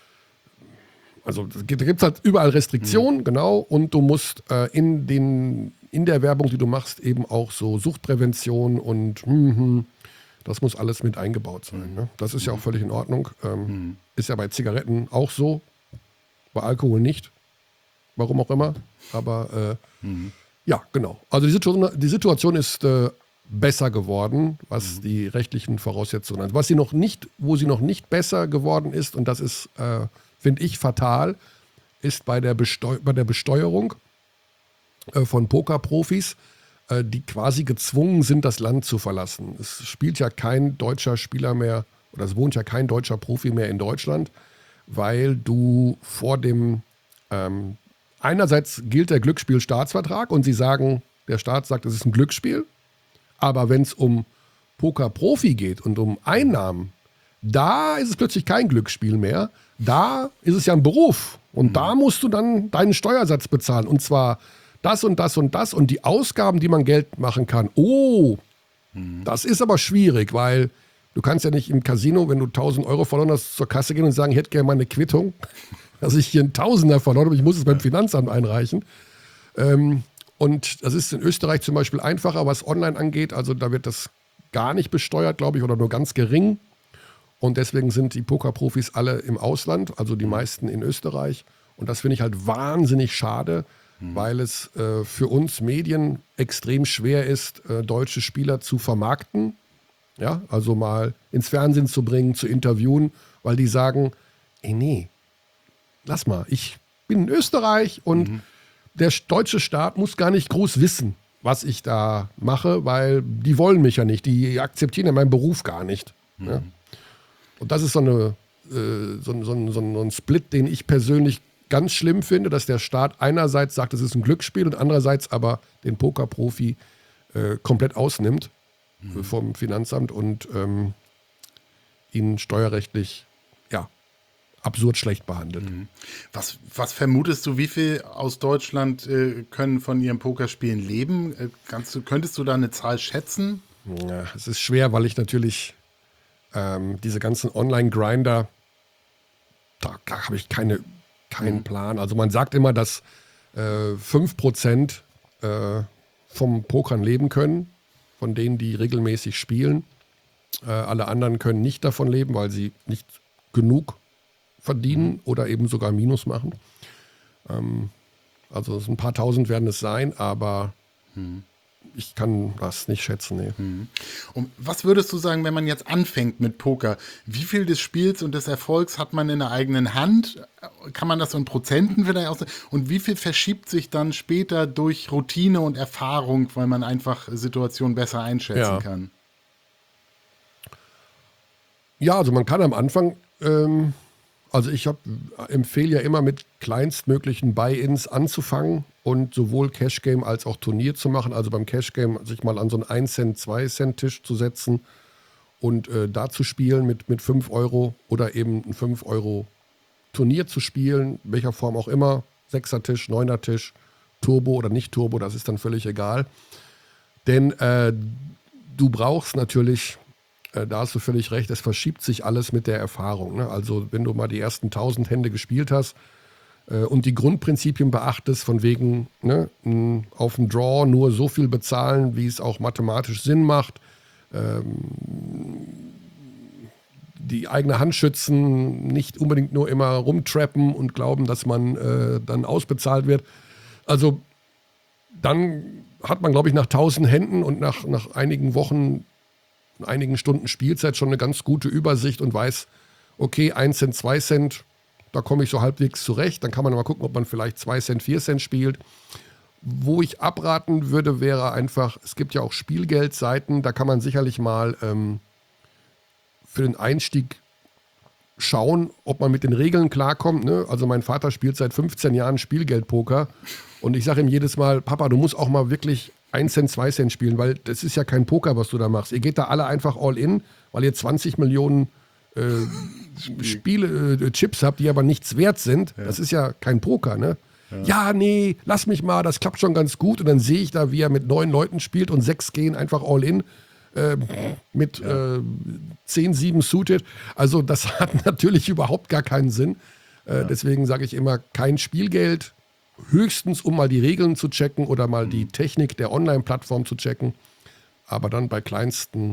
also da gibt es halt überall Restriktionen, mhm. genau, und du musst äh, in, den, in der Werbung, die du machst, eben auch so Suchtprävention und mhm, Das muss alles mit eingebaut sein. Ne? Das ist ja auch völlig in Ordnung. Ähm, mhm. Ist ja bei Zigaretten auch so, bei Alkohol nicht. Warum auch immer. Aber äh, mhm. ja, genau. Also die Situation, die Situation ist äh, besser geworden, was mhm. die rechtlichen Voraussetzungen angeht. Was sie noch nicht, wo sie noch nicht besser geworden ist, und das ist, äh, finde ich, fatal, ist bei der, Besteu- bei der Besteuerung äh, von Pokerprofis, äh, die quasi gezwungen sind, das Land zu verlassen. Es spielt ja kein deutscher Spieler mehr, oder es wohnt ja kein deutscher Profi mehr in Deutschland, weil du vor dem, ähm, einerseits gilt der Glücksspielstaatsvertrag und sie sagen, der Staat sagt, es ist ein Glücksspiel, aber wenn es um Poker-Profi geht und um Einnahmen, da ist es plötzlich kein Glücksspiel mehr, da ist es ja ein Beruf und mhm. da musst du dann deinen Steuersatz bezahlen und zwar das und das und das und die Ausgaben, die man Geld machen kann. Oh, mhm. das ist aber schwierig, weil du kannst ja nicht im Casino, wenn du tausend Euro verloren hast, zur Kasse gehen und sagen, ich hätte gerne mal eine Quittung, dass ich hier einen Tausender verloren habe, ich muss es beim Finanzamt einreichen. Ähm, und das ist in Österreich zum Beispiel einfacher, was online angeht. Also da wird das gar nicht besteuert, glaube ich, oder nur ganz gering. Und deswegen sind die Pokerprofis alle im Ausland, also die meisten in Österreich. Und das finde ich halt wahnsinnig schade, mhm. weil es äh, für uns Medien extrem schwer ist, äh, deutsche Spieler zu vermarkten. Ja, also mal ins Fernsehen zu bringen, zu interviewen, weil die sagen, ey nee, lass mal, ich bin in Österreich und mhm. der deutsche Staat muss gar nicht groß wissen, was ich da mache, weil die wollen mich ja nicht, die akzeptieren ja meinen Beruf gar nicht. Mhm. Ja? Und das ist so, eine, äh, so, so, so, so ein Split, den ich persönlich ganz schlimm finde, dass der Staat einerseits sagt, es ist ein Glücksspiel und andererseits aber den Pokerprofi äh, komplett ausnimmt mhm. vom Finanzamt und ähm, ihn steuerrechtlich ja, absurd schlecht behandelt. Mhm. Was, was vermutest du, wie viel aus Deutschland äh, können von ihren Pokerspielen leben? Äh, kannst du, könntest du da eine Zahl schätzen? Ja, es ist schwer, weil ich natürlich ähm, diese ganzen Online-Grinder, da, da habe ich keine, keinen mhm. Plan. Also man sagt immer, dass äh, fünf Prozent äh, vom Pokern leben können, von denen, die regelmäßig spielen. Äh, alle anderen können nicht davon leben, weil sie nicht genug verdienen oder eben sogar Minus machen. Ähm, also ein paar Tausend werden es sein, aber hm. ich kann das nicht schätzen. Nee. Hm. Und was würdest du sagen, wenn man jetzt anfängt mit Poker? Wie viel des Spiels und des Erfolgs hat man in der eigenen Hand? Kann man das so in Prozenten vielleicht aus? Und wie viel verschiebt sich dann später durch Routine und Erfahrung, weil man einfach Situationen besser einschätzen ja. kann? Ja, also man kann am Anfang ähm, Also ich hab, empfehle ja immer mit kleinstmöglichen Buy-ins anzufangen und sowohl Cash-Game als auch Turnier zu machen. Also beim Cash-Game sich mal an so einen ein Cent, zwei Cent Tisch zu setzen und äh, da zu spielen mit, mit fünf Euro oder eben ein fünf Euro Turnier zu spielen, welcher Form auch immer, sechser Tisch, neuner Tisch, Turbo oder nicht Turbo, das ist dann völlig egal. Denn äh, du brauchst natürlich... Da hast du völlig recht, es verschiebt sich alles mit der Erfahrung. Ne? Also wenn du mal die ersten tausend Hände gespielt hast äh, und die Grundprinzipien beachtest, von wegen ne, n, auf dem Draw nur so viel bezahlen, wie es auch mathematisch Sinn macht, ähm, die eigene Hand schützen, nicht unbedingt nur immer rumtrappen und glauben, dass man äh, dann ausbezahlt wird. Also dann hat man, glaube ich, nach tausend Händen und nach, nach einigen Wochen einigen Stunden Spielzeit schon eine ganz gute Übersicht und weiß, okay, ein Cent, zwei Cent, da komme ich so halbwegs zurecht. Dann kann man mal gucken, ob man vielleicht zwei Cent, vier Cent spielt. Wo ich abraten würde, wäre einfach, es gibt ja auch Spielgeldseiten, da kann man sicherlich mal ähm, für den Einstieg schauen, ob man mit den Regeln klarkommt. Ne? Also mein Vater spielt seit fünfzehn Jahren Spielgeldpoker und ich sage ihm jedes Mal, Papa, du musst auch mal wirklich ein Cent, zwei Cent spielen, weil das ist ja kein Poker, was du da machst. Ihr geht da alle einfach all in, weil ihr zwanzig Millionen äh, Spiele, äh, Chips habt, die aber nichts wert sind. Ja. Das ist ja kein Poker, ne? Ja. ja, nee, lass mich mal, das klappt schon ganz gut. Und dann sehe ich da, wie er mit neun Leuten spielt und sechs gehen einfach all in äh, mit ja. äh, zehn, sieben suited. Also das hat natürlich überhaupt gar keinen Sinn. Äh, ja. Deswegen sage ich immer, kein Spielgeld. Höchstens, um mal die Regeln zu checken oder mal die Technik der Online-Plattform zu checken. Aber dann bei kleinsten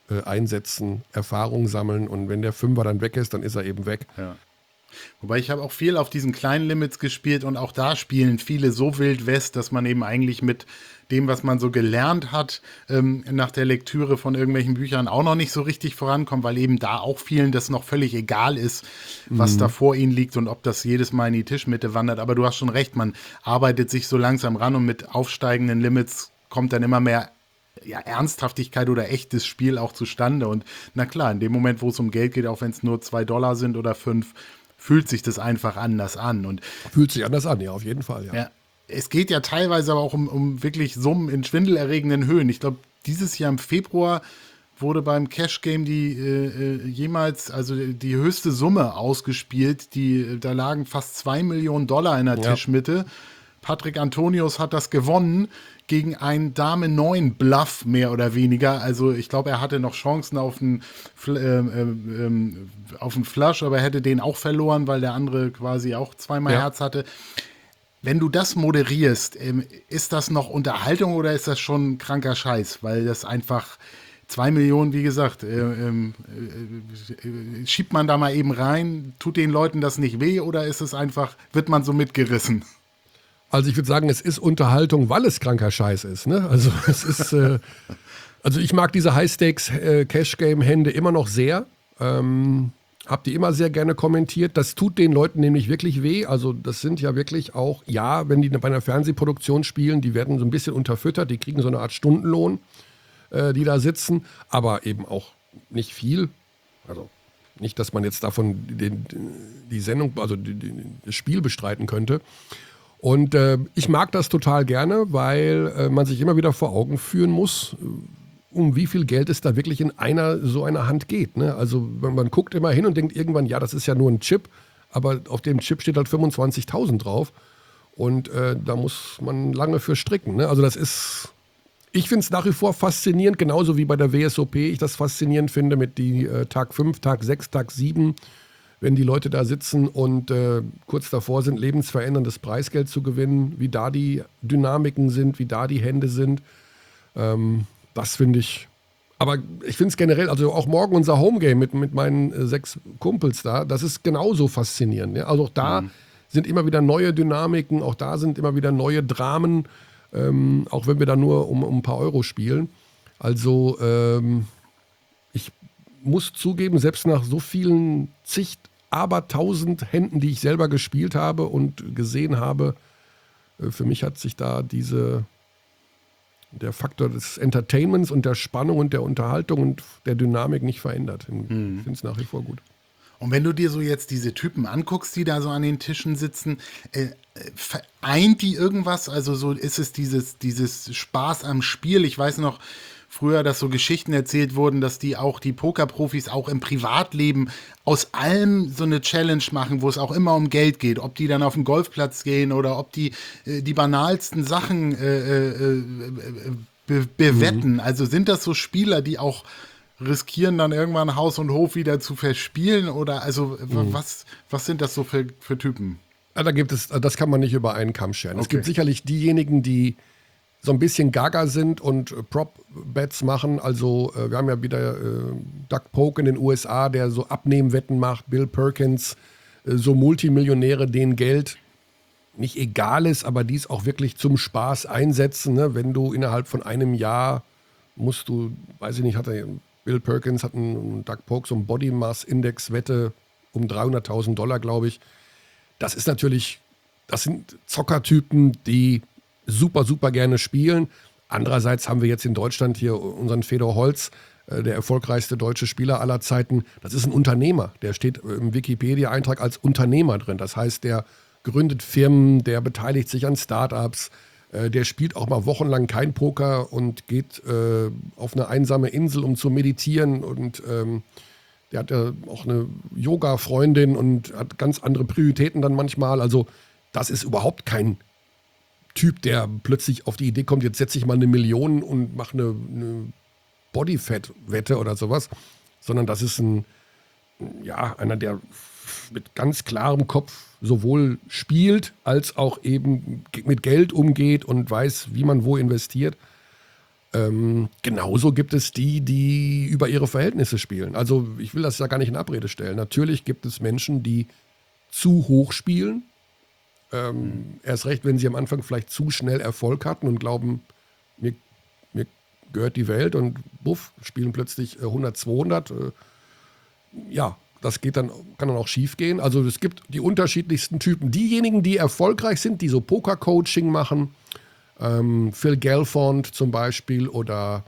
äh, einsetzen, Erfahrung sammeln und wenn der Fünfer dann weg ist, dann ist er eben weg. Ja. Wobei ich habe auch viel auf diesen kleinen Limits gespielt und auch da spielen viele so wild West, dass man eben eigentlich mit dem, was man so gelernt hat, ähm, nach der Lektüre von irgendwelchen Büchern auch noch nicht so richtig vorankommt, weil eben da auch vielen das noch völlig egal ist, was mhm. da vor ihnen liegt und ob das jedes Mal in die Tischmitte wandert. Aber du hast schon recht, man arbeitet sich so langsam ran und mit aufsteigenden Limits kommt dann immer mehr ja, Ernsthaftigkeit oder echtes Spiel auch zustande. Und na klar, in dem Moment, wo es um Geld geht, auch wenn es nur zwei Dollar sind oder fünf, fühlt sich das einfach anders an. Und fühlt sich anders an, ja, auf jeden Fall, ja. ja es geht ja teilweise aber auch um, um wirklich Summen in schwindelerregenden Höhen. Ich glaube, dieses Jahr im Februar wurde beim Cash Game die äh, jemals, also die höchste Summe ausgespielt. Die, da lagen fast zwei Millionen Dollar in der ja. Tischmitte. Patrick Antonius hat das gewonnen gegen einen Dame neun Bluff, mehr oder weniger. Also ich glaube, er hatte noch Chancen auf einen, äh, äh, auf einen Flush, aber er hätte den auch verloren, weil der andere quasi auch zweimal ja. Herz hatte. Wenn du das moderierst, ähm, ist das noch Unterhaltung oder ist das schon kranker Scheiß? Weil das einfach zwei Millionen, wie gesagt, äh, äh, äh, schiebt man da mal eben rein, tut den Leuten das nicht weh oder ist es einfach, wird man so mitgerissen? Also ich würde sagen, es ist Unterhaltung, weil es kranker Scheiß ist. Ne? Also es ist, äh, also ich mag diese High-Stakes-Cash-Game-Hände immer noch sehr. Ähm, hab die immer sehr gerne kommentiert. Das tut den Leuten nämlich wirklich weh. Also das sind ja wirklich auch, ja, wenn die bei einer Fernsehproduktion spielen, die werden so ein bisschen unterfüttert, die kriegen so eine Art Stundenlohn, äh, die da sitzen, aber eben auch nicht viel. Also nicht, dass man jetzt davon den, die Sendung, also die, die, das Spiel bestreiten könnte. Und äh, ich mag das total gerne, weil äh, man sich immer wieder vor Augen führen muss, um wie viel Geld es da wirklich in einer so einer Hand geht. Ne? Also man, man guckt immer hin und denkt irgendwann, ja, das ist ja nur ein Chip, aber auf dem Chip steht halt fünfundzwanzigtausend drauf und äh, da muss man lange für stricken. Ne? Also das ist, ich finde es nach wie vor faszinierend, genauso wie bei der W S O P ich das faszinierend finde mit die äh, Tag fünf, Tag sechs, Tag sieben, wenn die Leute da sitzen und äh, kurz davor sind, lebensveränderndes Preisgeld zu gewinnen, wie da die Dynamiken sind, wie da die Hände sind. Ähm, das finde ich, aber ich finde es generell, also auch morgen unser Homegame mit, mit meinen äh, sechs Kumpels da, das ist genauso faszinierend. Ja? Also auch da mhm. sind immer wieder neue Dynamiken, auch da sind immer wieder neue Dramen, ähm, auch wenn wir da nur um, um ein paar Euro spielen. Also ähm, ich muss zugeben, selbst nach so vielen zig aber tausend Händen, die ich selber gespielt habe und gesehen habe, für mich hat sich da diese, der Faktor des Entertainments und der Spannung und der Unterhaltung und der Dynamik nicht verändert. Ich finde es nach wie vor gut. Und wenn du dir so jetzt diese Typen anguckst, die da so an den Tischen sitzen, äh, vereint die irgendwas? Also so ist es dieses, dieses Spaß am Spiel? Ich weiß noch, früher, dass so Geschichten erzählt wurden, dass die auch die Pokerprofis auch im Privatleben aus allem so eine Challenge machen, wo es auch immer um Geld geht. Ob die dann auf den Golfplatz gehen oder ob die äh, die banalsten Sachen äh, äh, be- bewetten. Mhm. Also sind das so Spieler, die auch riskieren, dann irgendwann Haus und Hof wieder zu verspielen? Oder also mhm. was, was sind das so für, für Typen? Ja, da gibt es, das kann man nicht über einen Kamm scheren. Okay. Es gibt sicherlich diejenigen, die so ein bisschen gaga sind und äh, Prop-Bets machen. Also äh, wir haben ja wieder äh, Doug Polk in den U S A, der so Abnehmwetten macht, Bill Perkins, äh, so Multimillionäre, denen Geld nicht egal ist, aber dies auch wirklich zum Spaß einsetzen. Ne? Wenn du innerhalb von einem Jahr musst du, weiß ich nicht, hat er, Bill Perkins hat einen Doug Polk so ein Body Mass Index Wette um dreihunderttausend Dollar, glaube ich. Das ist natürlich, das sind Zockertypen, die super, super gerne spielen. Andererseits haben wir jetzt in Deutschland hier unseren Fedor Holz, äh, der erfolgreichste deutsche Spieler aller Zeiten. Das ist ein Unternehmer. Der steht im Wikipedia-Eintrag als Unternehmer drin. Das heißt, der gründet Firmen, der beteiligt sich an Startups, äh, der spielt auch mal wochenlang kein Poker und geht äh, auf eine einsame Insel, um zu meditieren. Und ähm, der hat ja auch eine Yoga-Freundin und hat ganz andere Prioritäten dann manchmal. Also das ist überhaupt kein Typ, der plötzlich auf die Idee kommt, jetzt setze ich mal eine Million und mache eine, eine Bodyfat-Wette oder sowas, sondern das ist ein, ja, einer, der mit ganz klarem Kopf sowohl spielt, als auch eben mit Geld umgeht und weiß, wie man wo investiert. Ähm, genauso gibt es die, die über ihre Verhältnisse spielen. Also ich will das ja gar nicht in Abrede stellen. Natürlich gibt es Menschen, die zu hoch spielen. Ähm, mhm. Erst recht, wenn sie am Anfang vielleicht zu schnell Erfolg hatten und glauben, mir, mir gehört die Welt und buff, spielen plötzlich äh, hundert, zweihundert. Äh, ja, das geht dann, kann dann auch schief gehen. Also es gibt die unterschiedlichsten Typen. Diejenigen, die erfolgreich sind, die so Poker-Coaching machen, ähm, Phil Gelfond zum Beispiel oder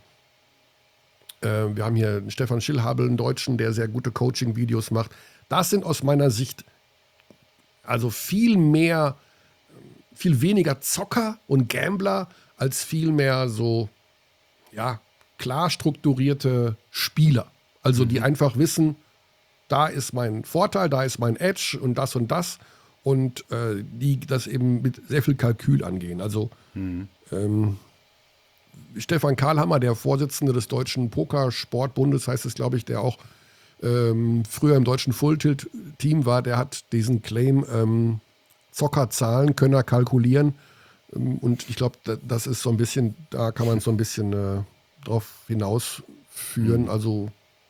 äh, wir haben hier Stefan Schillhabel, einen Deutschen, der sehr gute Coaching-Videos macht. Das sind aus meiner Sicht also viel mehr, viel weniger Zocker und Gambler als viel mehr so, ja, klar strukturierte Spieler. Also die mhm. einfach wissen, da ist mein Vorteil, da ist mein Edge und das und das und äh, die das eben mit sehr viel Kalkül angehen. Also mhm. ähm, Stefan Karlhammer, der Vorsitzende des Deutschen Pokersportbundes, heißt es, glaube ich, der auch ähm, früher im deutschen Full-Tilt-Team war, der hat diesen Claim, ähm, Zockerzahlen können er kalkulieren. Ähm, und ich glaube, da, das ist so ein bisschen, da kann man so ein bisschen äh, drauf hinausführen. Mhm. Also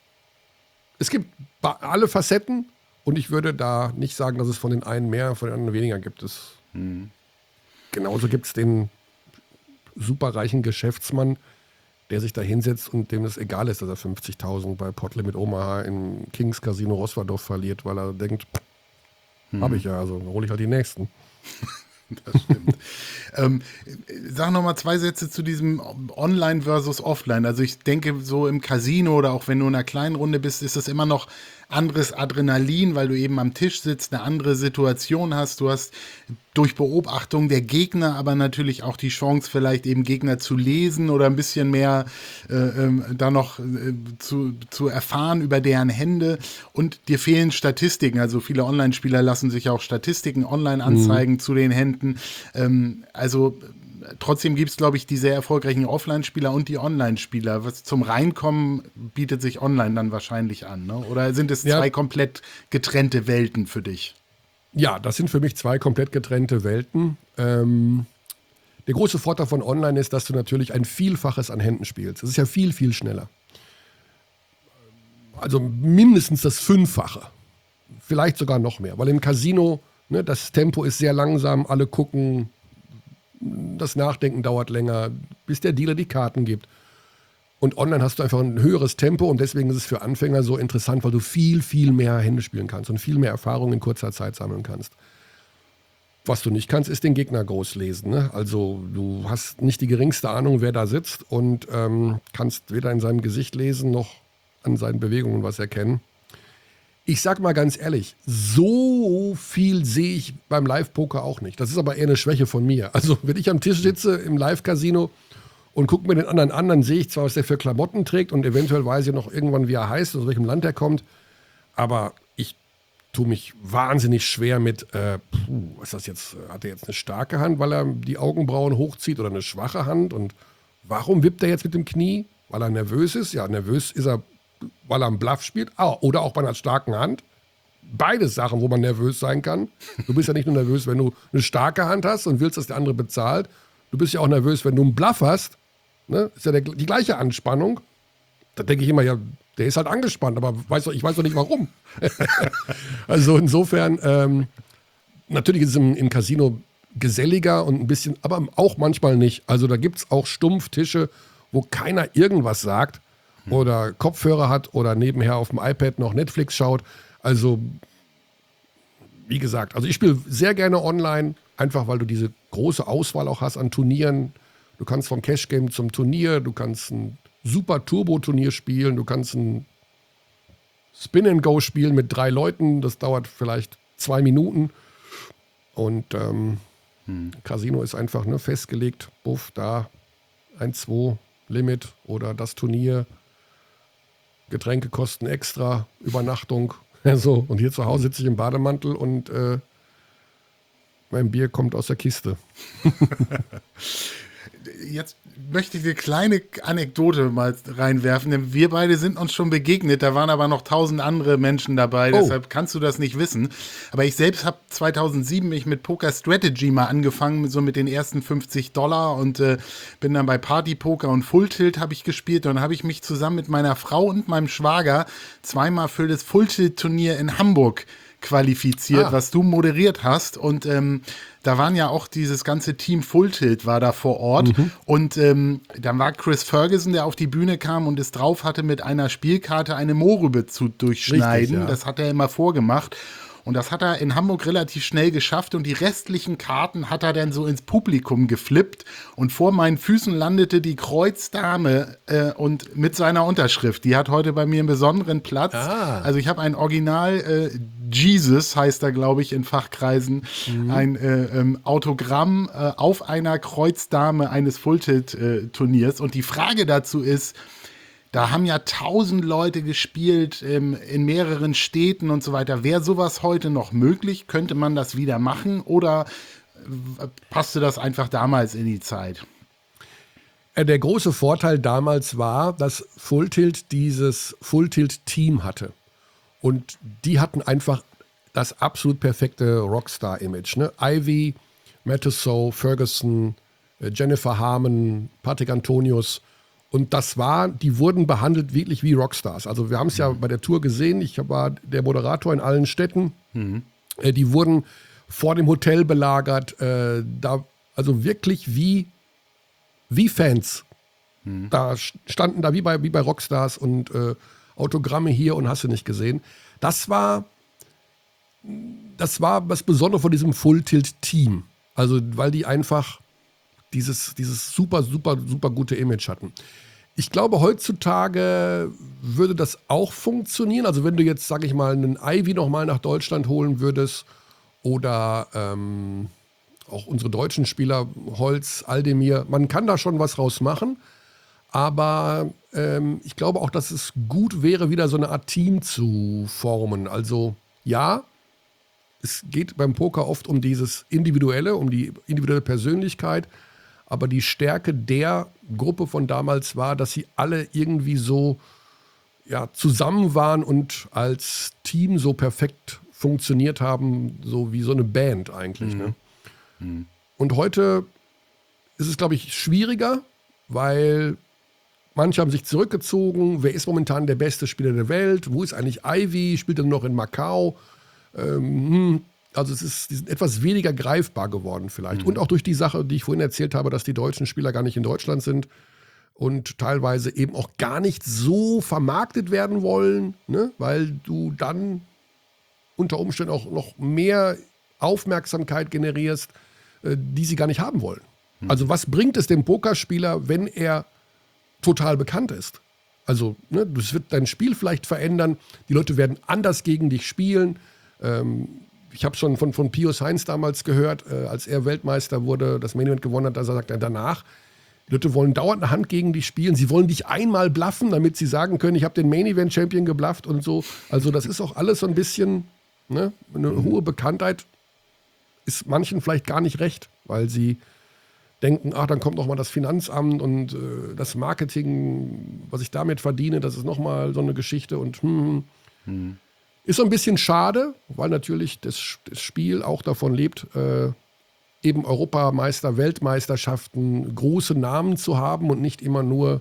es gibt alle Facetten und ich würde da nicht sagen, dass es von den einen mehr, von den anderen weniger gibt. Es mhm. Genauso gibt es den superreichen Geschäftsmann, der sich da hinsetzt und dem es egal ist, dass er fünfzigtausend bei Potlimit Omaha im Kings Casino Rosverdorf verliert, weil er denkt, hm. habe ich ja, also hole ich halt die nächsten. Das stimmt. ähm, sag noch mal zwei Sätze zu diesem Online versus Offline. Also ich denke, so im Casino oder auch wenn du in einer kleinen Runde bist, ist das immer noch anderes Adrenalin, weil du eben am Tisch sitzt, eine andere Situation hast. Du hast durch Beobachtung der Gegner aber natürlich auch die Chance, vielleicht eben Gegner zu lesen oder ein bisschen mehr äh, ähm, da noch äh, zu, zu erfahren über deren Hände. Und dir fehlen Statistiken. Also viele Online-Spieler lassen sich auch Statistiken online anzeigen mhm. zu den Händen. Ähm, also trotzdem gibt es, glaube ich, die sehr erfolgreichen Offline-Spieler und die Online-Spieler. Was zum Reinkommen bietet sich online dann wahrscheinlich an, ne? Oder sind es ja. zwei komplett getrennte Welten für dich? Ja, das sind für mich zwei komplett getrennte Welten. Ähm, der große Vorteil von Online ist, dass du natürlich ein Vielfaches an Händen spielst. Es ist ja viel, viel schneller. Also mindestens das Fünffache. Vielleicht sogar noch mehr. Weil im Casino, ne, das Tempo ist sehr langsam, alle gucken, das Nachdenken dauert länger, bis der Dealer die Karten gibt. Und online hast du einfach ein höheres Tempo und deswegen ist es für Anfänger so interessant, weil du viel, viel mehr Hände spielen kannst und viel mehr Erfahrung in kurzer Zeit sammeln kannst. Was du nicht kannst, ist den Gegner groß lesen. Ne? Also du hast nicht die geringste Ahnung, wer da sitzt und ähm, kannst weder in seinem Gesicht lesen noch an seinen Bewegungen was erkennen. Ich sag mal ganz ehrlich, so viel sehe ich beim Live-Poker auch nicht. Das ist aber eher eine Schwäche von mir. Also wenn ich am Tisch sitze im Live-Casino und gucke mir den anderen an, dann sehe ich zwar, was der für Klamotten trägt und eventuell weiß ich noch irgendwann, wie er heißt, aus welchem Land er kommt, aber ich tue mich wahnsinnig schwer mit, äh, puh, was ist das jetzt, hat er jetzt eine starke Hand, weil er die Augenbrauen hochzieht oder eine schwache Hand und warum wippt er jetzt mit dem Knie? Weil er nervös ist? Ja, nervös ist er, weil er einen Bluff spielt, ah, oder auch bei einer starken Hand. Beides Sachen, wo man nervös sein kann. Du bist ja nicht nur nervös, wenn du eine starke Hand hast und willst, dass der andere bezahlt. Du bist ja auch nervös, wenn du einen Bluff hast. Ne? Ist ja der, die gleiche Anspannung. Da denke ich immer, ja, der ist halt angespannt, aber weiß doch, ich weiß doch nicht warum. Also insofern, ähm, natürlich ist es im, im Casino geselliger und ein bisschen, aber auch manchmal nicht. Also da gibt es auch Stumpftische, wo keiner irgendwas sagt oder Kopfhörer hat oder nebenher auf dem iPad noch Netflix schaut. Also, wie gesagt, also ich spiele sehr gerne online, einfach weil du diese große Auswahl auch hast an Turnieren. Du kannst vom Cash-Game zum Turnier, du kannst ein super Turbo-Turnier spielen, du kannst ein Spin-and-Go spielen mit drei Leuten, das dauert vielleicht zwei Minuten. Und ähm, hm. Casino ist einfach ne, festgelegt, buff, da ein zwei Limit oder das Turnier. Getränke kosten extra, Übernachtung. So. Und hier zu Hause sitze ich im Bademantel und äh, mein Bier kommt aus der Kiste. Jetzt möchte ich eine kleine Anekdote mal reinwerfen, denn wir beide sind uns schon begegnet, da waren aber noch tausend andere Menschen dabei, Oh. deshalb kannst du das nicht wissen. Aber ich selbst habe zweitausendsieben mich mit Poker Strategy mal angefangen, so mit den ersten fünfzig Dollar und äh, bin dann bei Party Poker und Full Tilt habe ich gespielt und dann habe ich mich zusammen mit meiner Frau und meinem Schwager zweimal für das Full Tilt Turnier in Hamburg qualifiziert, Ah. was du moderiert hast. Und ähm, da waren ja auch dieses ganze Team Full Tilt war da vor Ort. Mhm. Und ähm, dann war Chris Ferguson, der auf die Bühne kam und es drauf hatte, mit einer Spielkarte eine Mohrrübe zu durchschneiden. Richtig, ja. Das hat er immer vorgemacht. Und das hat er in Hamburg relativ schnell geschafft und die restlichen Karten hat er dann so ins Publikum geflippt und vor meinen Füßen landete die Kreuzdame äh, und mit seiner Unterschrift. Die hat heute bei mir einen besonderen Platz. Ah. Also ich habe ein Original äh, Jesus, heißt er, glaube ich, in Fachkreisen, Mhm. ein äh, ähm, Autogramm äh, auf einer Kreuzdame eines Full-Tilt-Turniers. Und die Frage dazu ist, da haben ja tausend Leute gespielt ähm, in mehreren Städten und so weiter. Wäre sowas heute noch möglich? Könnte man das wieder machen oder äh, passte das einfach damals in die Zeit? Äh, Der große Vorteil damals war, dass Full Tilt dieses Full Tilt Team hatte. Und die hatten einfach das absolut perfekte Rockstar-Image. Ne? Ivy, Matt Tissot, Ferguson, äh, Jennifer Harmon, Patrick Antonius. Und das war, die wurden behandelt wirklich wie Rockstars. Also wir haben es ja bei der Tour gesehen. Ich war der Moderator in allen Städten. Äh, die wurden vor dem Hotel belagert. Äh, da, also wirklich wie, wie Fans. Da standen da wie bei, wie bei Rockstars und äh, Autogramme hier und hast du nicht gesehen. Das war, das war was Besonderes von diesem Full-Tilt-Team. Also weil die einfach dieses, dieses super, super, super gute Image hatten. Ich glaube, heutzutage würde das auch funktionieren. Also wenn du jetzt, sage ich mal, einen Ivy nochmal nach Deutschland holen würdest oder ähm, auch unsere deutschen Spieler, Holz, Aldemir, man kann da schon was raus machen. Aber ähm, ich glaube auch, dass es gut wäre, wieder so eine Art Team zu formen. Also ja, es geht beim Poker oft um dieses Individuelle, um die individuelle Persönlichkeit. Aber die Stärke der Gruppe von damals war, dass sie alle irgendwie so ja, zusammen waren und als Team so perfekt funktioniert haben, so wie so eine Band eigentlich. Mhm. Ne? Mhm. Und heute ist es, glaube ich, schwieriger, weil manche haben sich zurückgezogen. Wer ist momentan der beste Spieler der Welt? Wo ist eigentlich Ivy? Spielt er noch in Macau? Ähm, also es ist, die sind etwas weniger greifbar geworden vielleicht. Mhm. Und auch durch die Sache, die ich vorhin erzählt habe, dass die deutschen Spieler gar nicht in Deutschland sind und teilweise eben auch gar nicht so vermarktet werden wollen, ne? Weil du dann unter Umständen auch noch mehr Aufmerksamkeit generierst, äh, die sie gar nicht haben wollen. Mhm. Also was bringt es dem Pokerspieler, wenn er total bekannt ist? Also ne, das wird dein Spiel vielleicht verändern, die Leute werden anders gegen dich spielen. Ähm, Ich habe schon von, von Pius Heinz damals gehört, äh, als er Weltmeister wurde, das Main Event gewonnen hat, da sagt er danach, die Leute wollen dauernd eine Hand gegen dich spielen, sie wollen dich einmal bluffen, damit sie sagen können, ich habe den Main Event Champion geblufft und so. Also das ist auch alles so ein bisschen, ne, eine mhm. hohe Bekanntheit ist manchen vielleicht gar nicht recht, weil sie denken, ach, dann kommt noch mal das Finanzamt und äh, das Marketing, was ich damit verdiene, das ist noch mal so eine Geschichte und hm, mhm. Ist so ein bisschen schade, weil natürlich das, das Spiel auch davon lebt, äh, eben Europameister, Weltmeisterschaften, große Namen zu haben und nicht immer nur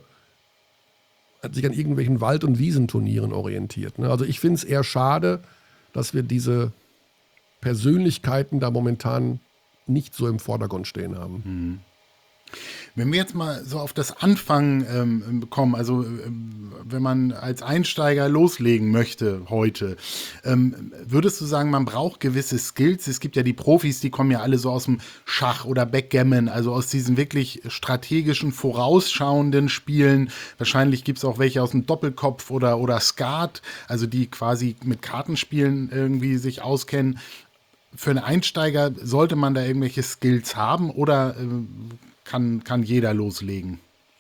sich an irgendwelchen Wald- und Wiesenturnieren orientiert. Ne? Also ich finde es eher schade, dass wir diese Persönlichkeiten da momentan nicht so im Vordergrund stehen haben. Mhm. Wenn wir jetzt mal so auf das Anfangen ähm, kommen, also ähm, wenn man als Einsteiger loslegen möchte heute, ähm, würdest du sagen, man braucht gewisse Skills? Es gibt ja die Profis, die kommen ja alle so aus dem Schach oder Backgammon, also aus diesen wirklich strategischen, vorausschauenden Spielen. Wahrscheinlich gibt es auch welche aus dem Doppelkopf oder, oder Skat, also die quasi mit Kartenspielen irgendwie sich auskennen. Für einen Einsteiger sollte man da irgendwelche Skills haben oder äh, Kann, kann jeder loslegen?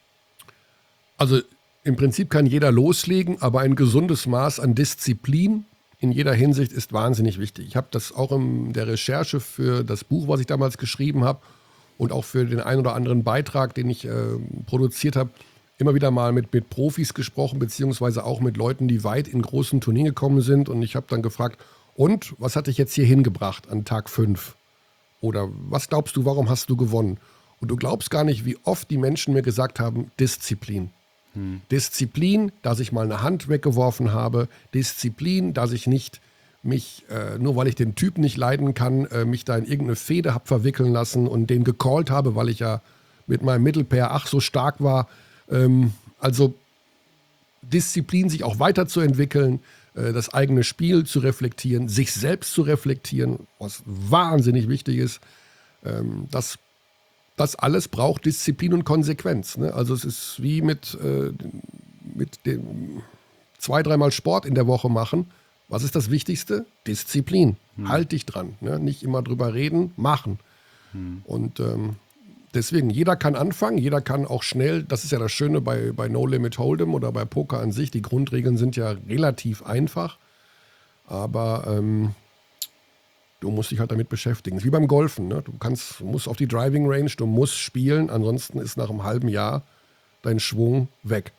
Also im Prinzip kann jeder loslegen, aber ein gesundes Maß an Disziplin in jeder Hinsicht ist wahnsinnig wichtig. Ich habe das auch in der Recherche für das Buch, was ich damals geschrieben habe, und auch für den einen oder anderen Beitrag, den ich äh, produziert habe, immer wieder mal mit, mit Profis gesprochen, beziehungsweise auch mit Leuten, die weit in großen Turnieren gekommen sind. Und ich habe dann gefragt, und was hat dich jetzt hier hingebracht an Tag fünf? Oder was glaubst du, warum hast du gewonnen? Und du glaubst gar nicht, wie oft die Menschen mir gesagt haben, Disziplin. Hm. Disziplin, dass ich mal eine Hand weggeworfen habe. Disziplin, dass ich nicht mich, äh, nur weil ich den Typ nicht leiden kann, äh, mich da in irgendeine Fehde habe verwickeln lassen und den gecallt habe, weil ich ja mit meinem Mittelpair ach so stark war. Ähm, also Disziplin, sich auch weiterzuentwickeln, äh, das eigene Spiel zu reflektieren, sich selbst zu reflektieren, was wahnsinnig wichtig ist. Ähm, das Das alles braucht Disziplin und Konsequenz. Ne? Also es ist wie mit, äh, mit dem zwei, dreimal Sport in der Woche machen. Was ist das Wichtigste? Disziplin. Hm. Halt dich dran. Ne? Nicht immer drüber reden, machen. Hm. Und ähm, deswegen, jeder kann anfangen, jeder kann auch schnell, das ist ja das Schöne bei, bei No Limit Hold'em oder bei Poker an sich, die Grundregeln sind ja relativ einfach. Aber ähm, du musst dich halt damit beschäftigen. Das ist wie beim Golfen. Ne? Du kannst, musst auf die Driving Range, du musst spielen, ansonsten ist nach einem halben Jahr dein Schwung weg.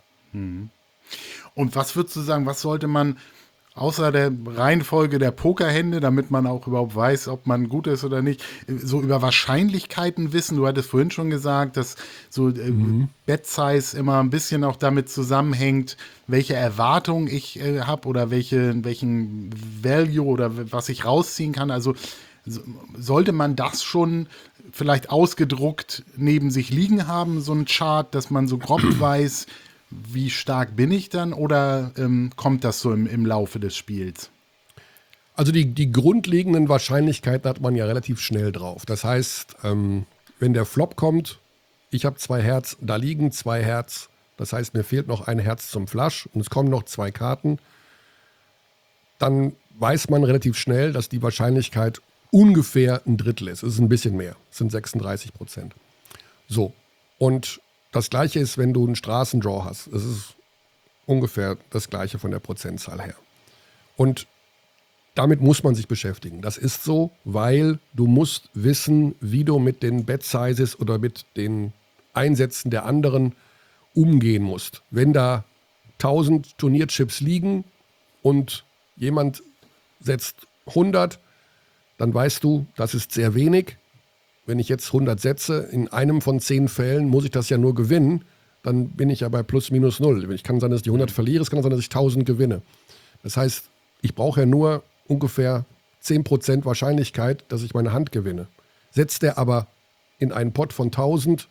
Und was würdest du sagen, was sollte man außer der Reihenfolge der Pokerhände, damit man auch überhaupt weiß, ob man gut ist oder nicht, so über Wahrscheinlichkeiten wissen? Du hattest vorhin schon gesagt, dass so äh, mhm. Bet-Size immer ein bisschen auch damit zusammenhängt, welche Erwartung ich äh, habe oder welche, welchen Value oder was ich rausziehen kann. Also so, sollte man das schon vielleicht ausgedruckt neben sich liegen haben, so ein Chart, dass man so grob weiß, wie stark bin ich dann, oder ähm, kommt das so im, im Laufe des Spiels? Also die, die grundlegenden Wahrscheinlichkeiten hat man ja relativ schnell drauf. Das heißt, ähm, wenn der Flop kommt, ich habe zwei Herz, da liegen zwei Herz, das heißt, mir fehlt noch ein Herz zum Flush und es kommen noch zwei Karten, dann weiß man relativ schnell, dass die Wahrscheinlichkeit ungefähr ein Drittel ist. Es ist ein bisschen mehr, es sind sechsunddreißig Prozent. So, und das Gleiche ist, wenn du einen Straßendraw hast. Es ist ungefähr das Gleiche von der Prozentzahl her. Und damit muss man sich beschäftigen. Das ist so, weil du musst wissen, wie du mit den Bet-Sizes oder mit den Einsätzen der anderen umgehen musst. Wenn da tausend Turnierchips liegen und jemand setzt hundert, dann weißt du, das ist sehr wenig. Wenn ich jetzt hundert setze, in einem von zehn Fällen muss ich das ja nur gewinnen, dann bin ich ja bei plus minus null. Ich kann sein, dass ich die hundert verliere, es kann sein, dass ich tausend gewinne. Das heißt, ich brauche ja nur ungefähr zehn Prozent Wahrscheinlichkeit, dass ich meine Hand gewinne. Setzt der aber in einen Pot von tausend,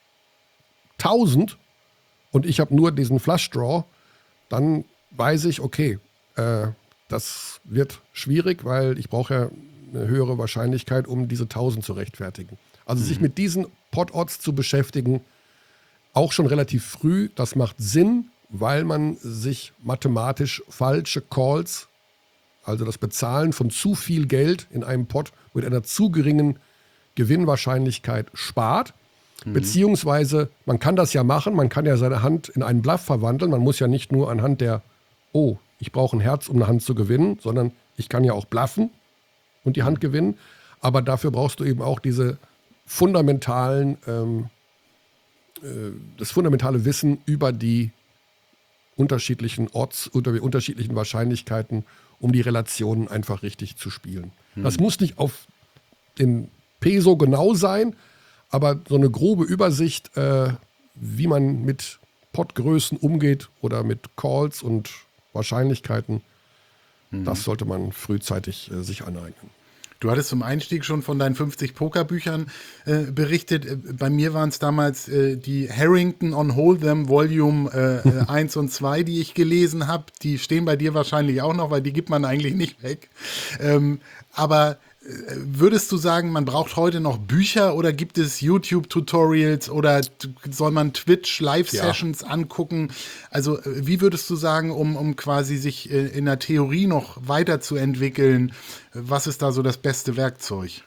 tausend und ich habe nur diesen Flush Draw, dann weiß ich, okay, äh, das wird schwierig, weil ich brauche ja eine höhere Wahrscheinlichkeit, um diese tausend zu rechtfertigen. Also mhm. sich mit diesen Pot-Odds zu beschäftigen, auch schon relativ früh, das macht Sinn, weil man sich mathematisch falsche Calls, also das Bezahlen von zu viel Geld in einem Pot mit einer zu geringen Gewinnwahrscheinlichkeit spart. Mhm. Beziehungsweise, man kann das ja machen, man kann ja seine Hand in einen Bluff verwandeln. Man muss ja nicht nur anhand der, oh, ich brauche ein Herz, um eine Hand zu gewinnen, sondern ich kann ja auch bluffen und die Hand gewinnen. Aber dafür brauchst du eben auch diese fundamentalen, ähm, äh, das fundamentale Wissen über die unterschiedlichen Odds, über die unterschiedlichen Wahrscheinlichkeiten, um die Relationen einfach richtig zu spielen. Hm. Das muss nicht auf den Peso genau sein, aber so eine grobe Übersicht, äh, wie man mit Potgrößen umgeht oder mit Calls und Wahrscheinlichkeiten, hm. das sollte man frühzeitig äh, sich aneignen. Du hattest zum Einstieg schon von deinen fünfzig Pokerbüchern äh, berichtet. Bei mir waren es damals äh, die Harrington on Hold'em Volume äh, eins und zwei, die ich gelesen habe. Die stehen bei dir wahrscheinlich auch noch, weil die gibt man eigentlich nicht weg. Ähm, aber äh, würdest du sagen, man braucht heute noch Bücher oder gibt es YouTube-Tutorials oder t- soll man Twitch-Live-Sessions ja. angucken? Also äh, wie würdest du sagen, um, um quasi sich äh, in der Theorie noch weiterzuentwickeln, was ist da so das beste Werkzeug?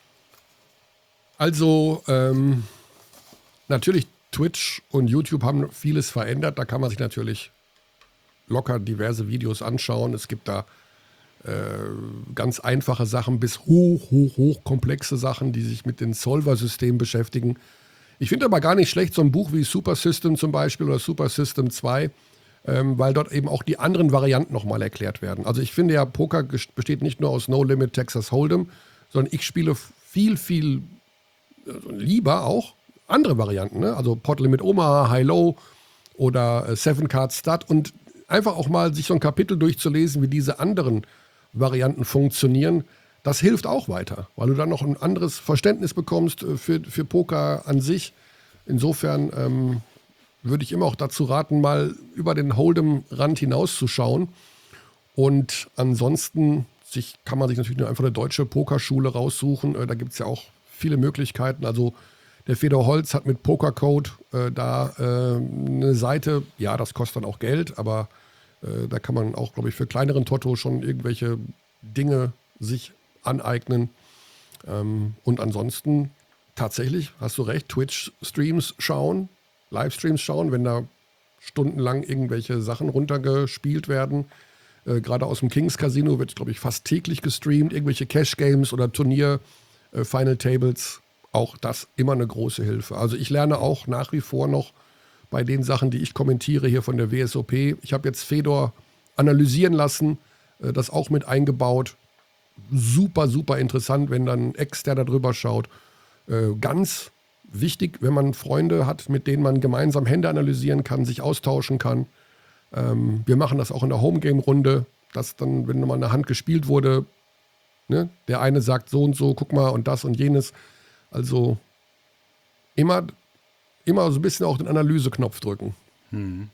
Also ähm, natürlich Twitch und YouTube haben vieles verändert. Da kann man sich natürlich locker diverse Videos anschauen. Es gibt da äh, ganz einfache Sachen bis hoch, hoch, hoch komplexe Sachen, die sich mit den Solver-Systemen beschäftigen. Ich finde aber gar nicht schlecht so ein Buch wie Super System zum Beispiel oder Super System zwei, ähm, weil dort eben auch die anderen Varianten nochmal erklärt werden. Also ich finde ja, Poker ges- besteht nicht nur aus No Limit Texas Hold'em, sondern ich spiele viel, viel äh, lieber auch andere Varianten. Ne? Also Pot Limit Omaha, High Low oder äh, Seven Card Stud und einfach auch mal sich so ein Kapitel durchzulesen, wie diese anderen Varianten funktionieren. Das hilft auch weiter, weil du dann noch ein anderes Verständnis bekommst für, für Poker an sich. Insofern ähm, würde ich immer auch dazu raten, mal über den Hold'em-Rand hinauszuschauen. Und ansonsten sich, kann man sich natürlich nur einfach eine deutsche Pokerschule raussuchen. Äh, da gibt es ja auch viele Möglichkeiten. Also der Fedor Holz hat mit Pokercode äh, da äh, eine Seite. Ja, das kostet dann auch Geld, aber äh, da kann man auch, glaube ich, für kleineren Toto schon irgendwelche Dinge sich aneignen. Ähm, und ansonsten tatsächlich, hast du recht, Twitch-Streams schauen, Livestreams schauen, wenn da stundenlang irgendwelche Sachen runtergespielt werden. Äh, Gerade aus dem Kings Casino wird, glaube ich, fast täglich gestreamt. Irgendwelche Cash-Games oder Turnier-Final-Tables, auch das immer eine große Hilfe. Also ich lerne auch nach wie vor noch bei den Sachen, die ich kommentiere hier von der W S O P. Ich habe jetzt Fedor analysieren lassen, äh, das auch mit eingebaut. Super, super interessant, wenn dann ein Externer drüber schaut. Äh, ganz wichtig, wenn man Freunde hat, mit denen man gemeinsam Hände analysieren kann, sich austauschen kann. Ähm, wir machen das auch in der Homegame-Runde, dass dann, wenn mal eine Hand gespielt wurde, ne, der eine sagt so und so, guck mal und das und jenes. Also immer, immer so ein bisschen auch den Analyseknopf drücken. Hm.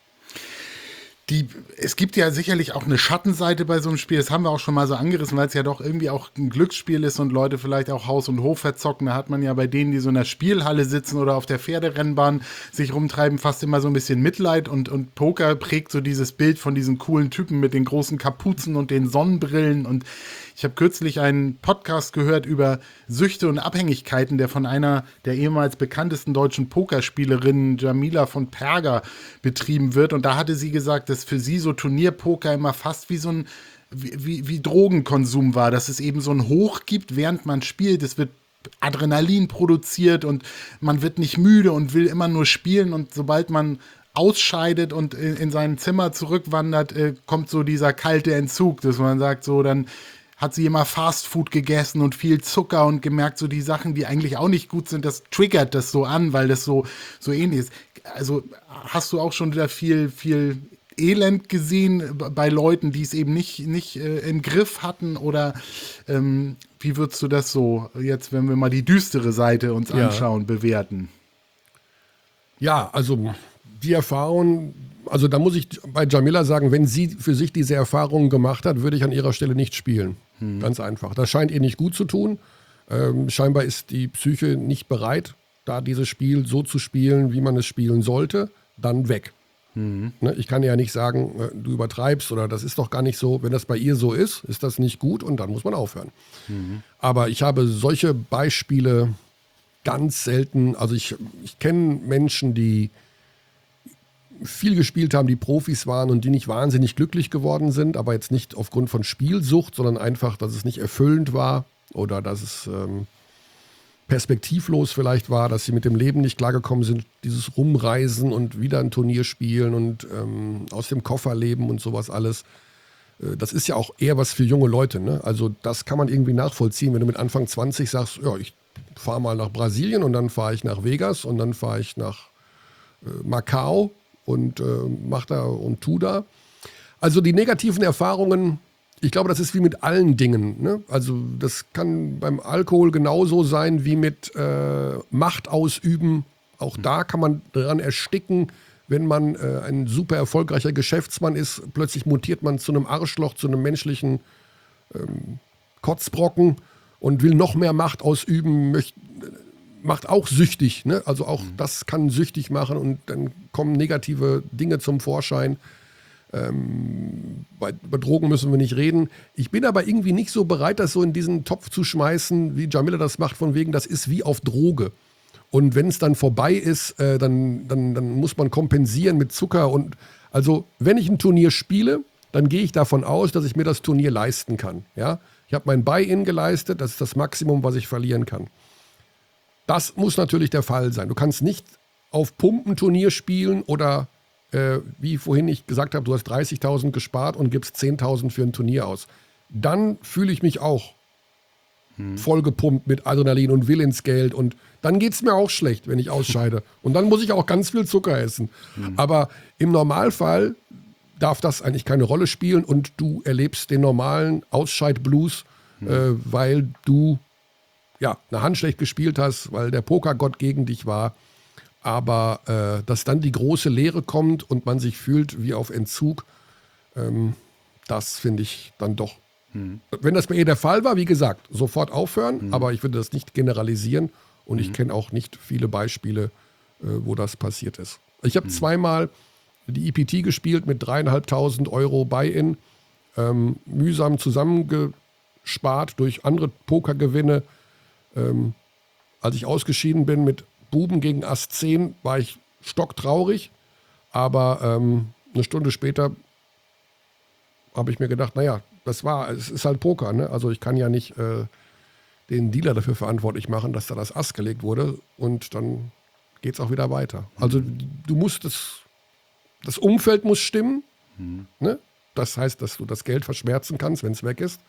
Die, es gibt ja sicherlich auch eine Schattenseite bei so einem Spiel, das haben wir auch schon mal so angerissen, weil es ja doch irgendwie auch ein Glücksspiel ist und Leute vielleicht auch Haus und Hof verzocken. Da hat man ja bei denen, die so in der Spielhalle sitzen oder auf der Pferderennbahn sich rumtreiben, fast immer so ein bisschen Mitleid und, und Poker prägt so dieses Bild von diesen coolen Typen mit den großen Kapuzen und den Sonnenbrillen. Und ich habe kürzlich einen Podcast gehört über Süchte und Abhängigkeiten, der von einer der ehemals bekanntesten deutschen Pokerspielerinnen, Jamila von Perger, betrieben wird. Und da hatte sie gesagt, dass für sie so Turnierpoker immer fast wie so ein wie, wie, wie Drogenkonsum war, dass es eben so ein Hoch gibt, während man spielt. Es wird Adrenalin produziert und man wird nicht müde und will immer nur spielen. Und sobald man ausscheidet und in, in sein Zimmer zurückwandert, äh, kommt so dieser kalte Entzug, dass man sagt, so dann hat sie immer Fastfood gegessen und viel Zucker und gemerkt, so die Sachen, die eigentlich auch nicht gut sind, das triggert das so an, weil das so, so ähnlich ist. Also hast du auch schon wieder viel, viel Elend gesehen bei Leuten, die es eben nicht, nicht äh, im Griff hatten? Oder ähm, wie würdest du das so jetzt, wenn wir mal die düstere Seite uns Ja. anschauen, bewerten? Ja, also die Erfahrung, also da muss ich bei Jamila sagen, wenn sie für sich diese Erfahrungen gemacht hat, würde ich an ihrer Stelle nicht spielen. Hm. Ganz einfach. Das scheint ihr nicht gut zu tun. Ähm, scheinbar ist die Psyche nicht bereit, da dieses Spiel so zu spielen, wie man es spielen sollte. Dann weg. Mhm. Ne, ich kann ja nicht sagen, äh, du übertreibst oder das ist doch gar nicht so. Wenn das bei ihr so ist, ist das nicht gut und dann muss man aufhören. Mhm. Aber ich habe solche Beispiele ganz selten. Also ich, ich kenne Menschen, die viel gespielt haben, die Profis waren und die nicht wahnsinnig glücklich geworden sind, aber jetzt nicht aufgrund von Spielsucht, sondern einfach, dass es nicht erfüllend war oder dass es ähm, perspektivlos vielleicht war, dass sie mit dem Leben nicht klargekommen sind, dieses Rumreisen und wieder ein Turnier spielen und ähm, aus dem Koffer leben und sowas alles. Äh, das ist ja auch eher was für junge Leute, ne? Also das kann man irgendwie nachvollziehen, wenn du mit Anfang zwanzig sagst, ja, ich fahre mal nach Brasilien und dann fahre ich nach Vegas und dann fahre ich nach äh, Macau und äh, mach da und tu da. Also die negativen Erfahrungen, ich glaube, das ist wie mit allen Dingen. Ne? Also das kann beim Alkohol genauso sein wie mit äh, Macht ausüben. Auch da kann man daran ersticken, wenn man äh, ein super erfolgreicher Geschäftsmann ist. Plötzlich mutiert man zu einem Arschloch, zu einem menschlichen ähm, Kotzbrocken und will noch mehr Macht ausüben, möchte, macht auch süchtig. Ne? Also auch mhm. das kann süchtig machen und dann kommen negative Dinge zum Vorschein. Ähm, bei, bei Drogen müssen wir nicht reden. Ich bin aber irgendwie nicht so bereit, das so in diesen Topf zu schmeißen, wie Jamila das macht, von wegen, das ist wie auf Droge. Und wenn es dann vorbei ist, äh, dann, dann, dann muss man kompensieren mit Zucker. Und also, wenn ich ein Turnier spiele, dann gehe ich davon aus, dass ich mir das Turnier leisten kann. Ja? Ich habe mein Buy-in geleistet, das ist das Maximum, was ich verlieren kann. Das muss natürlich der Fall sein. Du kannst nicht auf Pumpenturnier spielen oder, äh, wie vorhin ich gesagt habe, du hast dreißigtausend gespart und gibst zehntausend für ein Turnier aus. Dann fühle ich mich auch hm. vollgepumpt mit Adrenalin und will ins Geld und dann geht es mir auch schlecht, wenn ich ausscheide. Und dann muss ich auch ganz viel Zucker essen. Hm. Aber im Normalfall darf das eigentlich keine Rolle spielen und du erlebst den normalen Ausscheid-Blues, hm. äh, weil du ja, eine Hand schlecht gespielt hast, weil der Pokergott gegen dich war. Aber äh, dass dann die große Leere kommt und man sich fühlt wie auf Entzug, ähm, das finde ich dann doch. Hm. Wenn das bei ihr der Fall war, wie gesagt, sofort aufhören, hm. aber ich würde das nicht generalisieren und hm. ich kenne auch nicht viele Beispiele, äh, wo das passiert ist. Ich habe hm. zweimal die E P T gespielt mit dreieinhalbtausend Euro Buy-in, ähm, mühsam zusammengespart durch andere Pokergewinne. Ähm, als ich ausgeschieden bin mit Buben gegen Ass zehn, war ich stocktraurig. Aber ähm, eine Stunde später habe ich mir gedacht, naja, das war, es ist halt Poker. Ne? Also ich kann ja nicht äh, den Dealer dafür verantwortlich machen, dass da das Ass gelegt wurde. Und dann geht es auch wieder weiter. Also du musst das, das Umfeld muss stimmen. Mhm. Ne? Das heißt, dass du das Geld verschmerzen kannst, wenn es weg ist.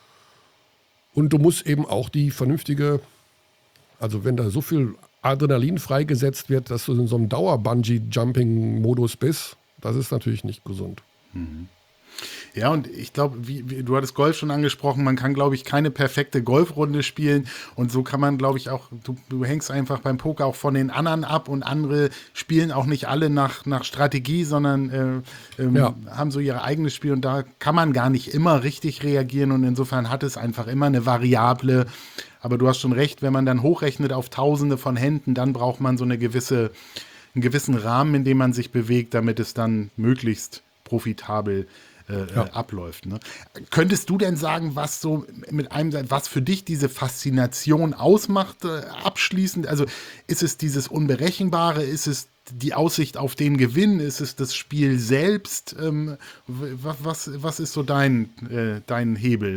Und du musst eben auch die vernünftige, also wenn da so viel Adrenalin freigesetzt wird, dass du in so einem Dauer-Bungee-Jumping-Modus bist, das ist natürlich nicht gesund. Mhm. Ja, und ich glaube, wie, wie, du hattest Golf schon angesprochen, man kann, glaube ich, keine perfekte Golfrunde spielen und so kann man, glaube ich, auch, du, du hängst einfach beim Poker auch von den anderen ab und andere spielen auch nicht alle nach, nach Strategie, sondern äh, ähm, ja. haben so ihr eigenes Spiel und da kann man gar nicht immer richtig reagieren und insofern hat es einfach immer eine Variable, aber du hast schon recht, wenn man dann hochrechnet auf Tausende von Händen, dann braucht man so eine gewisse, einen gewissen Rahmen, in dem man sich bewegt, damit es dann möglichst profitabel Äh, ja. abläuft. Ne? Könntest du denn sagen, was so mit einem, was für dich diese Faszination ausmacht, äh, abschließend? Also ist es dieses Unberechenbare, ist es die Aussicht auf den Gewinn, ist es das Spiel selbst? Ähm, was, was, was ist so dein, äh, dein Hebel?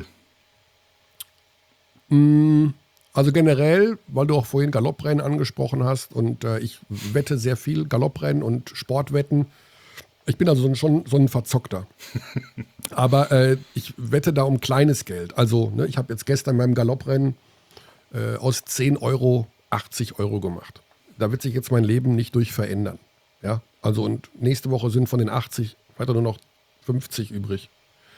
Also generell, weil du auch vorhin Galopprennen angesprochen hast und äh, ich wette sehr viel Galopprennen und Sportwetten. Ich bin also so ein, schon so ein Verzockter. Aber äh, ich wette da um kleines Geld. Also ne, ich habe jetzt gestern beim Galopprennen äh, aus zehn Euro achtzig Euro gemacht. Da wird sich jetzt mein Leben nicht durch verändern. Ja? Also und nächste Woche sind von den achtzig weiter nur noch fünfzig übrig.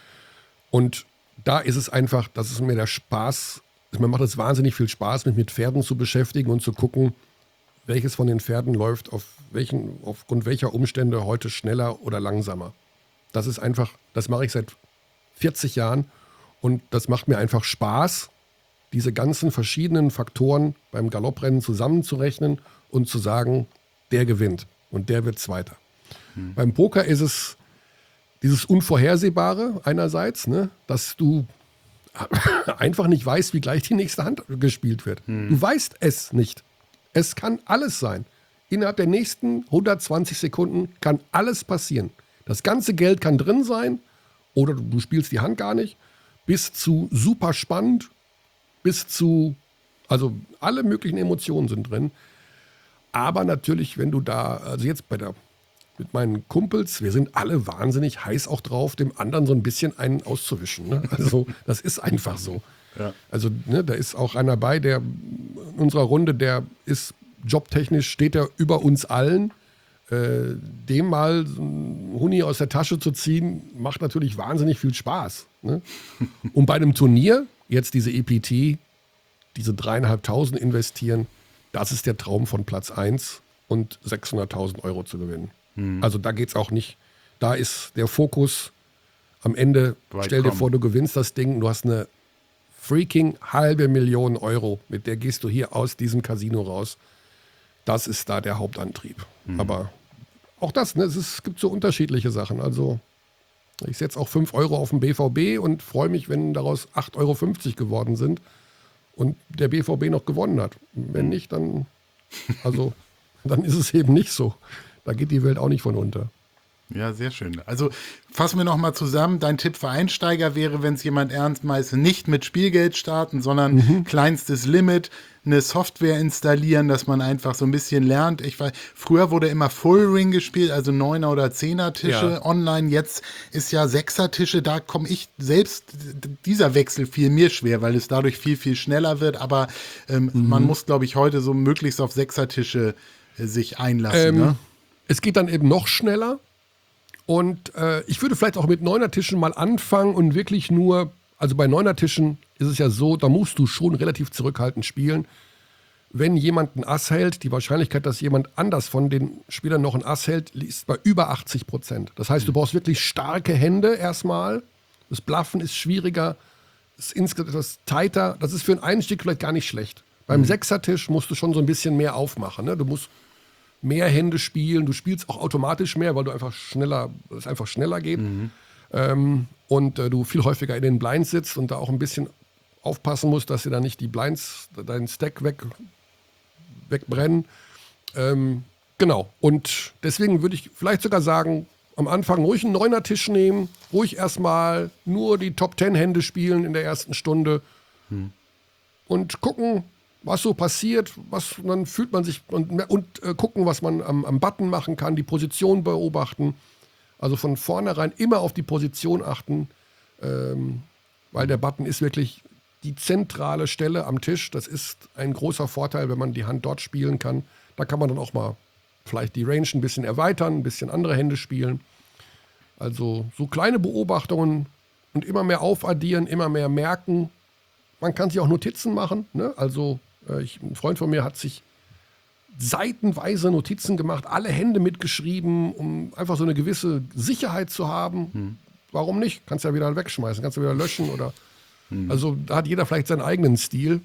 Und da ist es einfach, das ist mir der Spaß, mir macht es wahnsinnig viel Spaß, mich mit Pferden zu beschäftigen und zu gucken, welches von den Pferden läuft auf welchen, aufgrund welcher Umstände heute schneller oder langsamer. Das ist einfach, das mache ich seit vierzig Jahren und das macht mir einfach Spaß, diese ganzen verschiedenen Faktoren beim Galopprennen zusammenzurechnen und zu sagen, der gewinnt und der wird Zweiter. Hm. Beim Poker ist es dieses Unvorhersehbare einerseits, ne, dass du einfach nicht weißt, wie gleich die nächste Hand gespielt wird. Hm. Du weißt es nicht. Es kann alles sein. Innerhalb der nächsten hundertzwanzig Sekunden kann alles passieren. Das ganze Geld kann drin sein oder du spielst die Hand gar nicht. Bis zu super spannend, bis zu, also alle möglichen Emotionen sind drin. Aber natürlich, wenn du da, also jetzt bei der, mit meinen Kumpels, wir sind alle wahnsinnig heiß auch drauf, dem anderen so ein bisschen einen auszuwischen. Ne? Also das ist einfach so. Ja. Also ne, da ist auch einer bei, der in unserer Runde, der ist jobtechnisch, steht er über uns allen. Äh, dem mal so einen Huni aus der Tasche zu ziehen, macht natürlich wahnsinnig viel Spaß. Ne? Und bei einem Turnier, jetzt diese E P T, diese dreieinhalbtausend investieren, das ist der Traum von Platz eins und sechshunderttausend Euro zu gewinnen. Hm. Also da geht es auch nicht, da ist der Fokus am Ende, Weit stell dir kommen. vor, du gewinnst das Ding, du hast eine freaking halbe Million Euro, mit der gehst du hier aus diesem Casino raus. Das ist da der Hauptantrieb. Mhm. Aber auch das, ne, es, ist, es gibt so unterschiedliche Sachen. Also ich setze auch fünf Euro auf den B V B und freue mich, wenn daraus acht Euro fünfzig geworden sind und der B V B noch gewonnen hat. Wenn nicht, dann, also, dann ist es eben nicht so. Da geht die Welt auch nicht von unter. Ja, sehr schön. Also fassen wir nochmal zusammen. Dein Tipp für Einsteiger wäre, wenn es jemand ernst meint, nicht mit Spielgeld starten, sondern mhm. kleinstes Limit, eine Software installieren, dass man einfach so ein bisschen lernt. Ich weiß, früher wurde immer Full Ring gespielt, also Neuner- oder Zehner-Tische ja. online. Jetzt ist ja Sechser-Tische, da komme ich selbst, dieser Wechsel fiel mir schwer, weil es dadurch viel, viel schneller wird. Aber ähm, mhm. man muss, glaube ich, heute so möglichst auf Sechser-Tische äh, sich einlassen. Ähm, ne? Es geht dann eben noch schneller. Und äh, ich würde vielleicht auch mit Neuner-Tischen mal anfangen und wirklich nur, also bei Neuner-Tischen ist es ja so, da musst du schon relativ zurückhaltend spielen. Wenn jemand ein Ass hält, die Wahrscheinlichkeit, dass jemand anders von den Spielern noch ein Ass hält, liegt bei über achtzig Prozent. Das heißt, du brauchst wirklich starke Hände erstmal. Das Bluffen ist schwieriger, ist insgesamt etwas tighter. Das ist für einen Einstieg vielleicht gar nicht schlecht. Beim mhm. Sechser-Tisch musst du schon so ein bisschen mehr aufmachen. Ne? Du musst mehr Hände spielen, du spielst auch automatisch mehr, weil du einfach schneller, es einfach schneller geht. Mhm. Ähm, und äh, du viel häufiger in den Blinds sitzt und da auch ein bisschen aufpassen musst, dass dir da nicht die Blinds, deinen Stack weg, wegbrennen. Ähm, genau. Und deswegen würde ich vielleicht sogar sagen, am Anfang ruhig einen Neuner-Tisch nehmen, ruhig erstmal nur die Top Ten Hände spielen in der ersten Stunde mhm. und gucken, was so passiert, was dann fühlt man sich und, und äh, gucken, was man am, am Button machen kann, die Position beobachten. Also von vornherein immer auf die Position achten, ähm, weil der Button ist wirklich die zentrale Stelle am Tisch. Das ist ein großer Vorteil, wenn man die Hand dort spielen kann. Da kann man dann auch mal vielleicht die Range ein bisschen erweitern, ein bisschen andere Hände spielen. Also so kleine Beobachtungen und immer mehr aufaddieren, immer mehr merken. Man kann sich auch Notizen machen, ne? Also Ich, ein Freund von mir hat sich seitenweise Notizen gemacht, alle Hände mitgeschrieben, um einfach so eine gewisse Sicherheit zu haben. Hm. Warum nicht? Kannst ja wieder wegschmeißen, kannst du wieder löschen oder. Hm. Also da hat jeder vielleicht seinen eigenen Stil.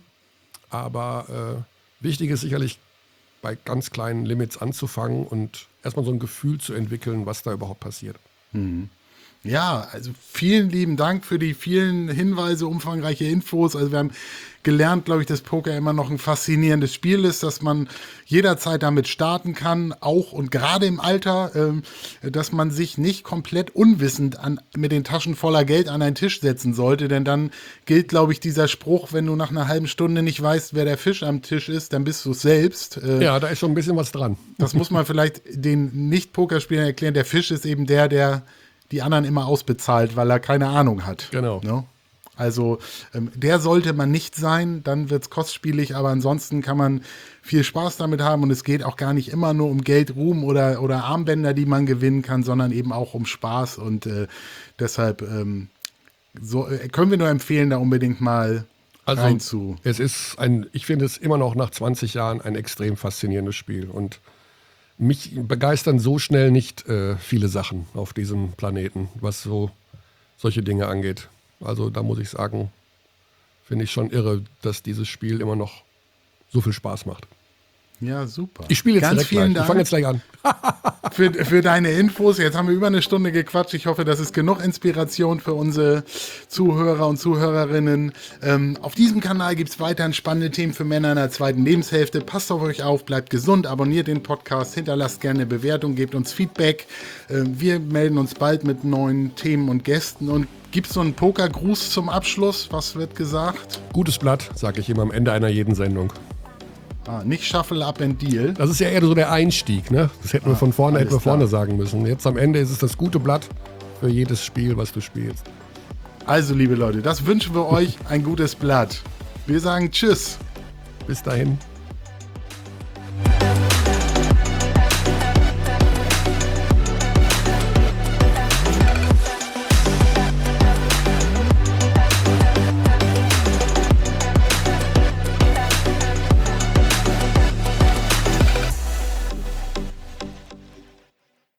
Aber äh, wichtig ist sicherlich, bei ganz kleinen Limits anzufangen und erstmal so ein Gefühl zu entwickeln, was da überhaupt passiert. Hm. Ja, also vielen lieben Dank für die vielen Hinweise, umfangreiche Infos. Also wir haben gelernt, glaube ich, dass Poker immer noch ein faszinierendes Spiel ist, dass man jederzeit damit starten kann, auch und gerade im Alter, ähm, dass man sich nicht komplett unwissend an, mit den Taschen voller Geld an einen Tisch setzen sollte, denn dann gilt, glaube ich, dieser Spruch, wenn du nach einer halben Stunde nicht weißt, wer der Fisch am Tisch ist, dann bist du es selbst. Äh, ja, da ist schon ein bisschen was dran. Das muss man vielleicht den Nicht-Pokerspielern erklären. Der Fisch ist eben der, der die anderen immer ausbezahlt, weil er keine Ahnung hat. Genau. Ne? Also ähm, der sollte man nicht sein, dann wird es kostspielig, aber ansonsten kann man viel Spaß damit haben und es geht auch gar nicht immer nur um Geld, Ruhm oder, oder Armbänder, die man gewinnen kann, sondern eben auch um Spaß und äh, deshalb ähm, so, äh, können wir nur empfehlen, da unbedingt mal also, rein zu. Es ist ein, ich finde es immer noch nach zwanzig Jahren ein extrem faszinierendes Spiel und mich begeistern so schnell nicht äh, viele Sachen auf diesem Planeten, was so solche Dinge angeht. Also da muss ich sagen, finde ich schon irre, dass dieses Spiel immer noch so viel Spaß macht. Ja, super. Ich spiele jetzt Ganz direkt vielen gleich. Dank. Ich fange jetzt gleich an. für, für deine Infos. Jetzt haben wir über eine Stunde gequatscht. Ich hoffe, das ist genug Inspiration für unsere Zuhörer und Zuhörerinnen. Ähm, auf diesem Kanal gibt es weiterhin spannende Themen für Männer in der zweiten Lebenshälfte. Passt auf euch auf, bleibt gesund, abonniert den Podcast, hinterlasst gerne eine Bewertung, gebt uns Feedback. Ähm, wir melden uns bald mit neuen Themen und Gästen. Und gibt es so einen Pokergruß zum Abschluss? Was wird gesagt? Gutes Blatt, sage ich immer am Ende einer jeden Sendung. Ah, nicht Shuffle Up and Deal. Das ist ja eher so der Einstieg, ne? Das hätten wir ah, von vorne, hätten wir vorne klar. sagen müssen. Jetzt am Ende ist es das gute Blatt für jedes Spiel, was du spielst. Also, liebe Leute, das wünschen wir euch, ein gutes Blatt. Wir sagen Tschüss. Bis dahin.